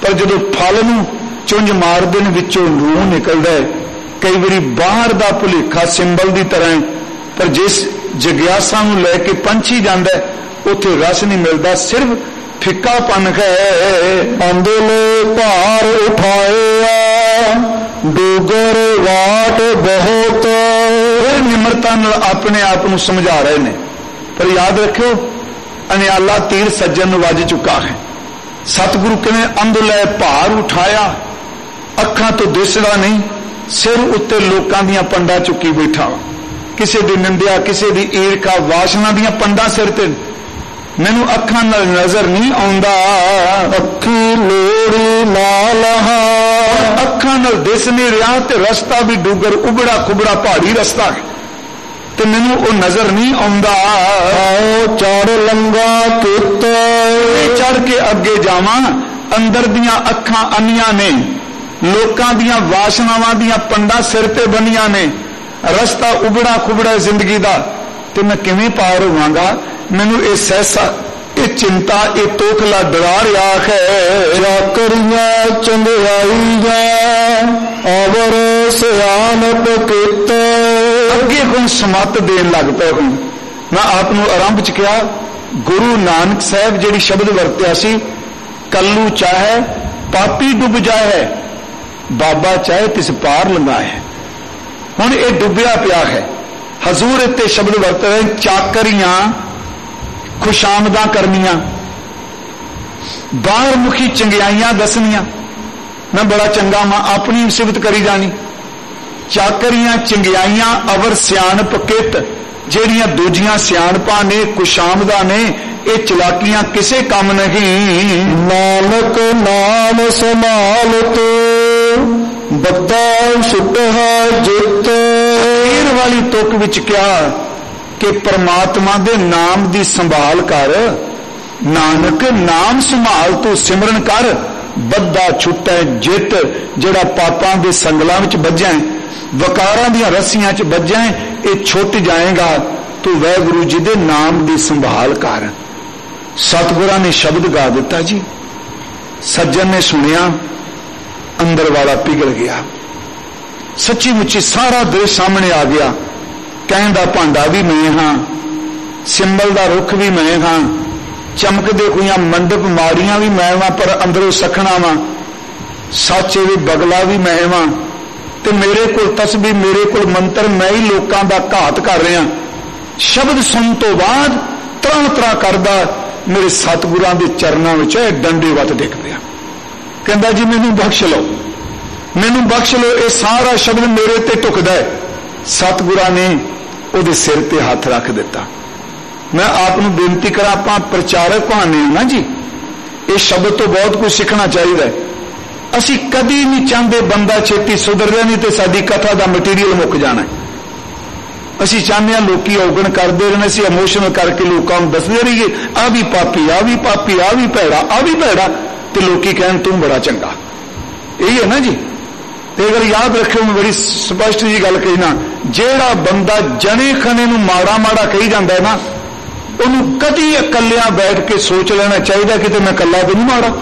पर जो फल नूं चुंझ मारदे ने विचों रूह निकलदा है। कई बारी बाहर दा भुलेखा सिंबल की तरह, पर जिस जिग्यासा नूं लैके पंछी जांदा है उत्थे रस नहीं मिलता, सिर्फ फिक्कापन है। अंदले भार उठाए डूगर वाट बहुत, फिर निमरता नाल अपने आप नूं समझा रहे ने। पर याद रखियो अनियाला तीर सज्जन नूं वज चुका है। सतगुरु किवें अंदले भार उठाया, अखां तो दिसदा नहीं, सिर उत्ते लोकां दियां पंडा चुकी बैठा, किसी दी निंदिया किसी दी ईर्खा वासना दियां पंडा सिर ते, मैनू अखां नाल नजर नहीं आउंदा। अखी लोड़ी नाल अखां नाल दिस नहीं रहा, ते रस्ता भी डूगर उबड़ा खुबड़ा पहाड़ी रस्ता है, ते मैनू वो नजर नहीं आउंदा। आओ चढ़ लंगा कित, चढ़ के अगे जावां, अंदर दियां अखां अन्नियां ने, लोकां दियां वासनावां दियां पंडा सिर ते बनियां ने, रस्ता उबड़ा खुबड़ा जिंदगी दा, ते मैं किवें पार होवांगा। मैनू ये सहसा ये चिंता ये तोखला डरा रहा है। चाकरियां चंदियाईयां अवर सियानप कित, अगे हुण समत देन लग पे। हुण मैं आपनू आरंभ च कहा गुरु नानक साहब जिहड़ी शब्द वरत्या सी, कल्लू चाहे पापी डुब जाए, बाबा चाहे तिस पार लंघाए। हुण ये डुबिया पिया है। हजूर इत्ते शब्द वरत रहे, चाकरियां खुशामदा करनियां, बाहर मुखी चंगियाइयां दसनियां, मैं बड़ा चंगा मां अपनी सिफत करी जानी। चाकरियां चंगियाइयां अवर सियाणप कित, ਜਿਹੜੀਆਂ दूजियां सियाणपां ने खुशामदा ने, ये चलाकियां किसे काम नहीं। नानक नाम संभाल तो बद्दा सुटहा जित, अखीर वाली तुक विच क्या कि परमात्मा दे नाम दी संभाल कर, नानक नाम संभाल तू सिमरन कर, बद्दा छुट्टा जित, जेड़ा पापां दे संगलां विच बज्जा है, वकारां दी रस्सियां च बज्जा है, ये छुट जाएगा। तू वाहिगुरू जी दे नाम दी संभाल कर। सतगुरां ने शब्द गा दिता जी, सज्जन ने सुनिया, अंदर वाला पिघल गया। सच्ची मुच्ची सारा दृश्य सामने आ गया। कहण दा भांडा भी मैं हाँ, सिंबल दा रुख भी मैं हाँ, चमकदे हुई मंडप माड़ियां भी मैं हाँ, पर अंदरों सखना वा, सच भी बगला भी मैं हाँ, ते मेरे को तस्बीह मेरे को मंत्र, मैं ही लोगों का घात कर रहा। शब्द सुन तो बाद तरह तरह करदा मेरे सतगुरां दे चरनां विच डंडे वत डिग पिया। कहंदा जी मैनू बख्श लो, मैनू बख्श लो, ये सारा शब्द मेरे ते टुकदा है। सतगुरां ने उहदे सिर ते हाथ रख दिता। मैं आपनू बेनती करा, आपां प्रचारक भाने ना जी, ये शब्द तो बहुत कुछ सीखना चाहिए। असी कदी नहीं चाहते बंदा छेती सुधरदा नहीं, तो साडी कथा का मटीरियल मुक जाना है। असी चाहते हैं लोग औगण करते रहने, असी इमोशनल करके लोगों को दसते रहिए, आ भी पापी, आ भी पापी, आ भी भैड़ा, आ भी भैड़ा, तो लोग कहन तू बड़ा चंगा। यही है ना जी। तो अगर याद रखियो, मैं बड़ी स्पष्ट जी गल कहना, जेड़ा बंदा जने खने नूं माड़ा माड़ा कही जाता है ना, उन्होंने कदी इकल्लिया बैठ के सोच लेना चाहिए कि मैं कला तो नहीं माड़ा।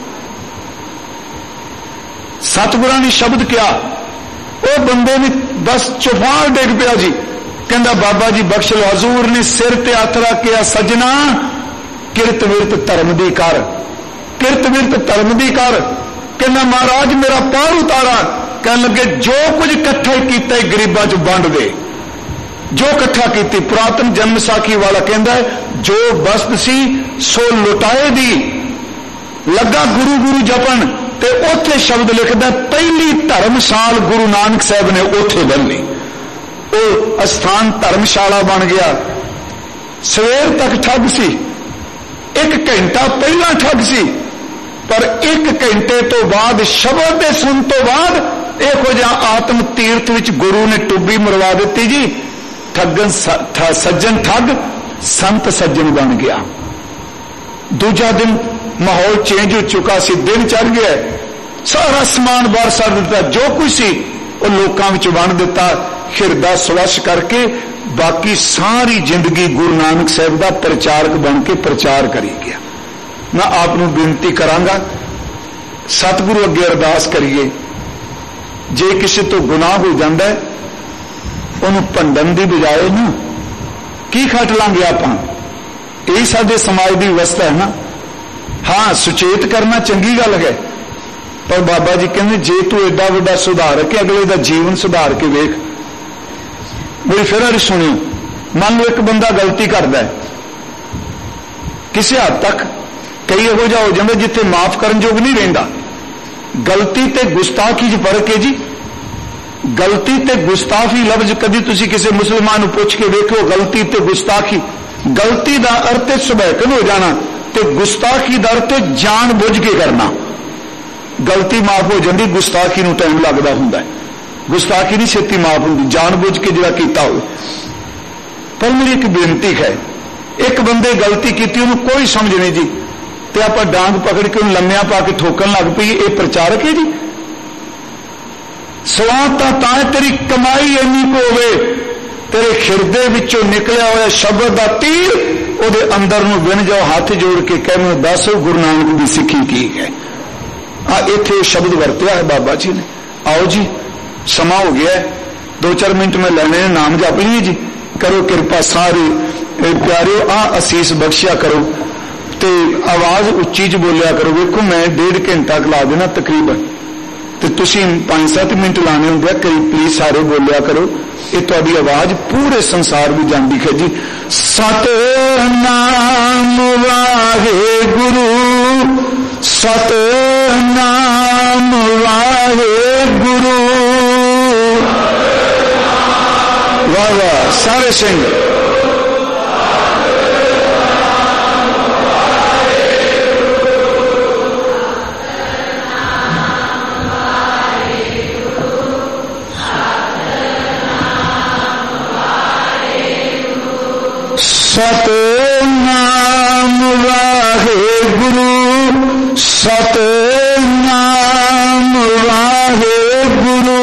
सतगुरां ने शब्द क्या, वो बंदे ने बस चुफार डिग पिया जी। कहंदा बाबा जी बख्श लो। हजूर ने सिर ते हथ रख के, सजना किरत विरत धर्म दी कर, किरत विरत धर्म दी कर। कहना महाराज मेरा पार उतारा। कह लगे जो कुछ इकट्ठा किया गरीबां च वंड दे, जो इकट्ठा की। पुरातन जन्म साखी वाला कहता है जो बस्त सी सो लुटाए दी, लगा गुरु गुरु जपन, ते उथे शब्द लिखदा पहली धर्मशाल गुरु नानक साहब ने उथे बनी। वो स्थान धर्मशाला बन गया। सवेर तक ठग सी, एक घंटा पहला ठग सी, पर एक घंटे तो बाद शब्द दे सुन तो बाद इहो जिहा आत्म तीर्थ विच गुरु ने टुब्बी मरवा दी जी। ठगन सज्जन ठग, संत सज्जन बन गया। दूजा दिन माहौल चेंज हो चुका सी, दिन चढ़ गया, सारा समान बाहर सड़ दिता, जो कुछ सी वो लोगों में वंड दिता, हिरदा स्वच्छ करके बाकी सारी जिंदगी गुरु नानक साहब का प्रचारक बन के प्रचार करी गया। मैं आपको बेनती करांगा, सतगुरु अगे अरदास करिए, जे किसी तो गुनाह हो जाता है उन्होंने भंडन की बजाय ना की खट लांगे आप, यही साडे समाज की व्यवस्था है ना। हाँ, सुचेत करना चंगी गल है, पर बाबा जी कहते जे तू एडा वड्डा सुधार के अगले का जीवन सुधार के वेख। मेरी फिर अरे सुनियो, मान लो एक बंदा गलती करता है, किसी हद तक कई यहो जिहा हो जाता जिथे माफ करन जोग नहीं रहिंदा। गलती ते गुस्ताखी च फर्क है जी। गलती ते गुस्ताखी लफ्ज कभी तुसी किसी मुसलमान पूछ के देखो, गलती ते गुस्ताखी, गलती का अर्थ सुबैकन हो जाना ते गुस्ताखी का अर्थ जान बुझ के करना। गलती माफ हो जाती, गुस्ताखी नूं टाइम लगता हुंदा है। गुस्ताखी नहीं छेती माफ होंदी, जान बुझ के जिहड़ा कीता हो। पर मेरी एक बेनती है, एक बंदे गलती की उन्होंने कोई समझ नहीं जी, तो आप डांग पकड़ के उन्हें लम्मिया पा के ठोकन लग पई, ये प्रचारक है जी। सवाल तां तेरी कमाई इन्नी को होवे, तेरे खिरदे विचों निकलिया हुआ शब्द का तीर उहदे अंदर नूं विन जाओ, हाथ जोड़ के कह मैं दस गुरु नानक की सिक्खी की है। आ इत्थे शब्द वरतिया है बाबा जी ने। आओ जी, समा हो गया है, दो चार मिनट में लेने, नाम जप लीजिए जी। करो कृपा सारे प्यारिओ, आ असीस बख्शिया करो ते आवाज उच्ची च बोलिया करो। वेखो मैं डेढ़ घंटा ला देना तकरीबन, तो तुसी पांच सत्त मिनट लाने होंगे, करीब प्लीज सारे बोलिया करो। ये तुहाडी आवाज पूरे संसार में जाती है जी। सतनाम वाहेगुरु, सतनाम वाहेगुरु। वाह वाह, सारे सिंह। सतनाम वाहेगुरु, सतनाम वाहेगुरु।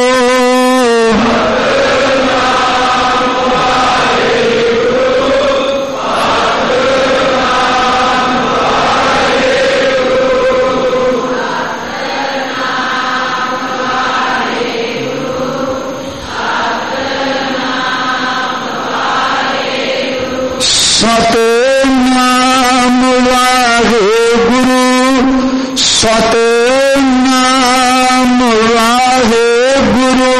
सतनाम वाहेगुरु, सतनाम वाहेगुरु।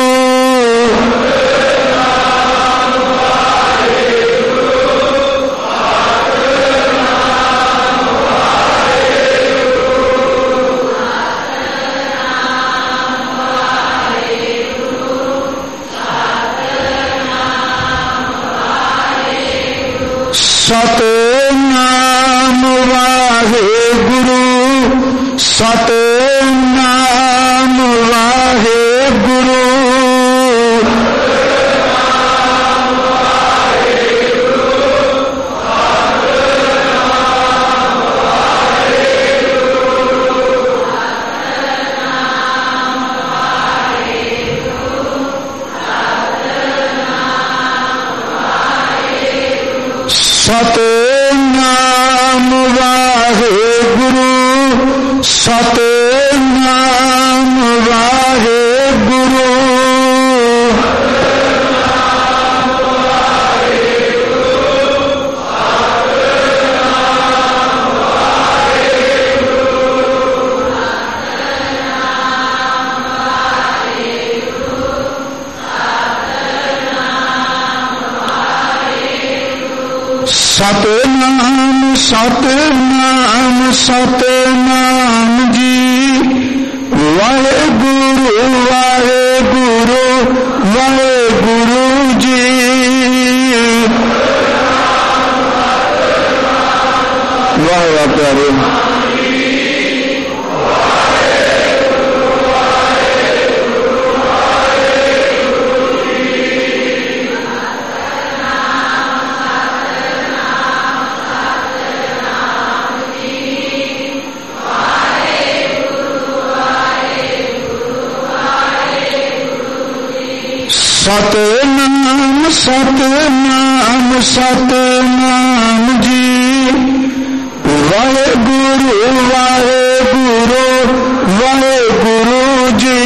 सतनाम वाहेगुरु, सतनाम वाहेगुरु। सतनाम वाहेगुरु, सतनाम वाहेगुरु। सतनाम सतनाम सतनाम जी, वाहेगुरु वाहेगुरु वाहेगुरु जी। वाह वाह प्यारे। सतनाम सतनाम सतनाम जी, वाहेगुरु वाहेगुरु वाहेगुरु जी।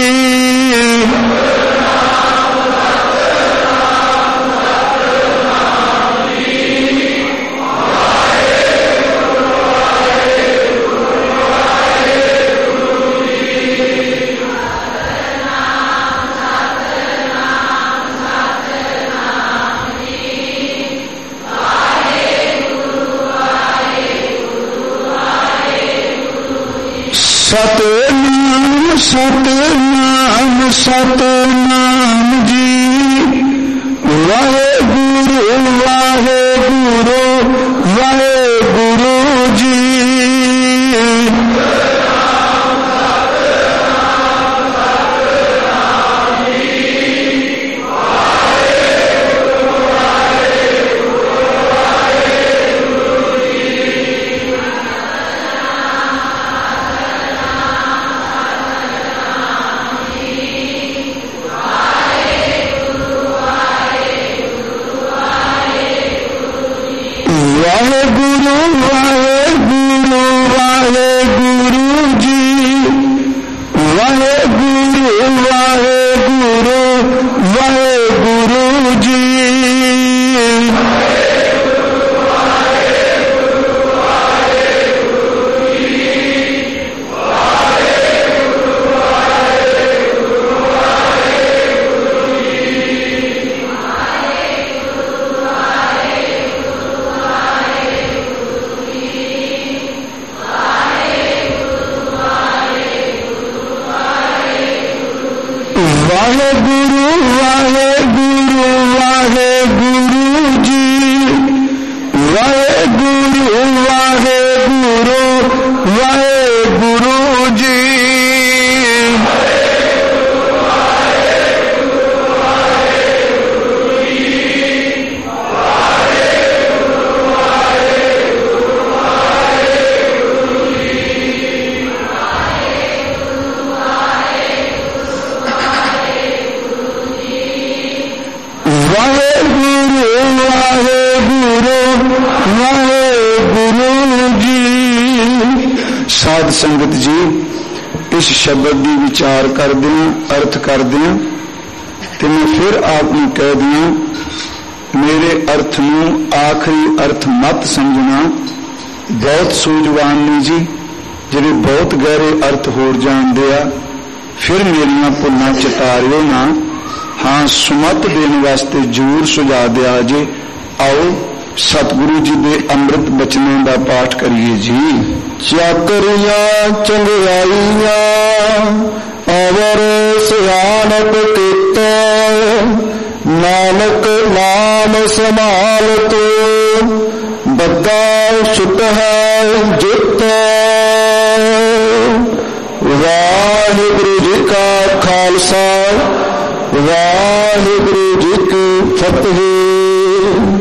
सतनाम सतनाम सतनाम जी। वाहेगुरु वाहेगुरु वाहेगुरु जी। वाहेगुरु वाहेगुरु वाहेगुरु जी। वाहेगुरु वाहेगुरु वाहेगुरु जी। वाहेगुरु वाहेगुरु वाहेगुरु जी। वाहेगुरु वाहेगुरु वाहेगुरु जी। वाहेगुरु वाहेगुरु वाहेगुरु जी। साध संगत जी, इस शब्द की विचार कर दें, अर्थ कर दें, तो मैं फिर आपने कह दिया, मेरे अर्थ नूं आखिरी अर्थ मत समझना। बहुत सूझवान ने जी, जिहड़े बहुत गहरे अर्थ होर जाणदे आ, फिर मेरिया भुल्लां चटारियो ना। हाँ, सुमत देने वास्ते जरूर सुझा दिया जे। आओ सतगुरु जी के अमृत बचनों का पाठ करिए जी। चाकरिया चंगियाइया अवर सियानत कित, नानक नाम संभाल तो बद्दा छुट है जित। वाहिगुरु जी का खालसा, वाहिगुरु जी की फतेह।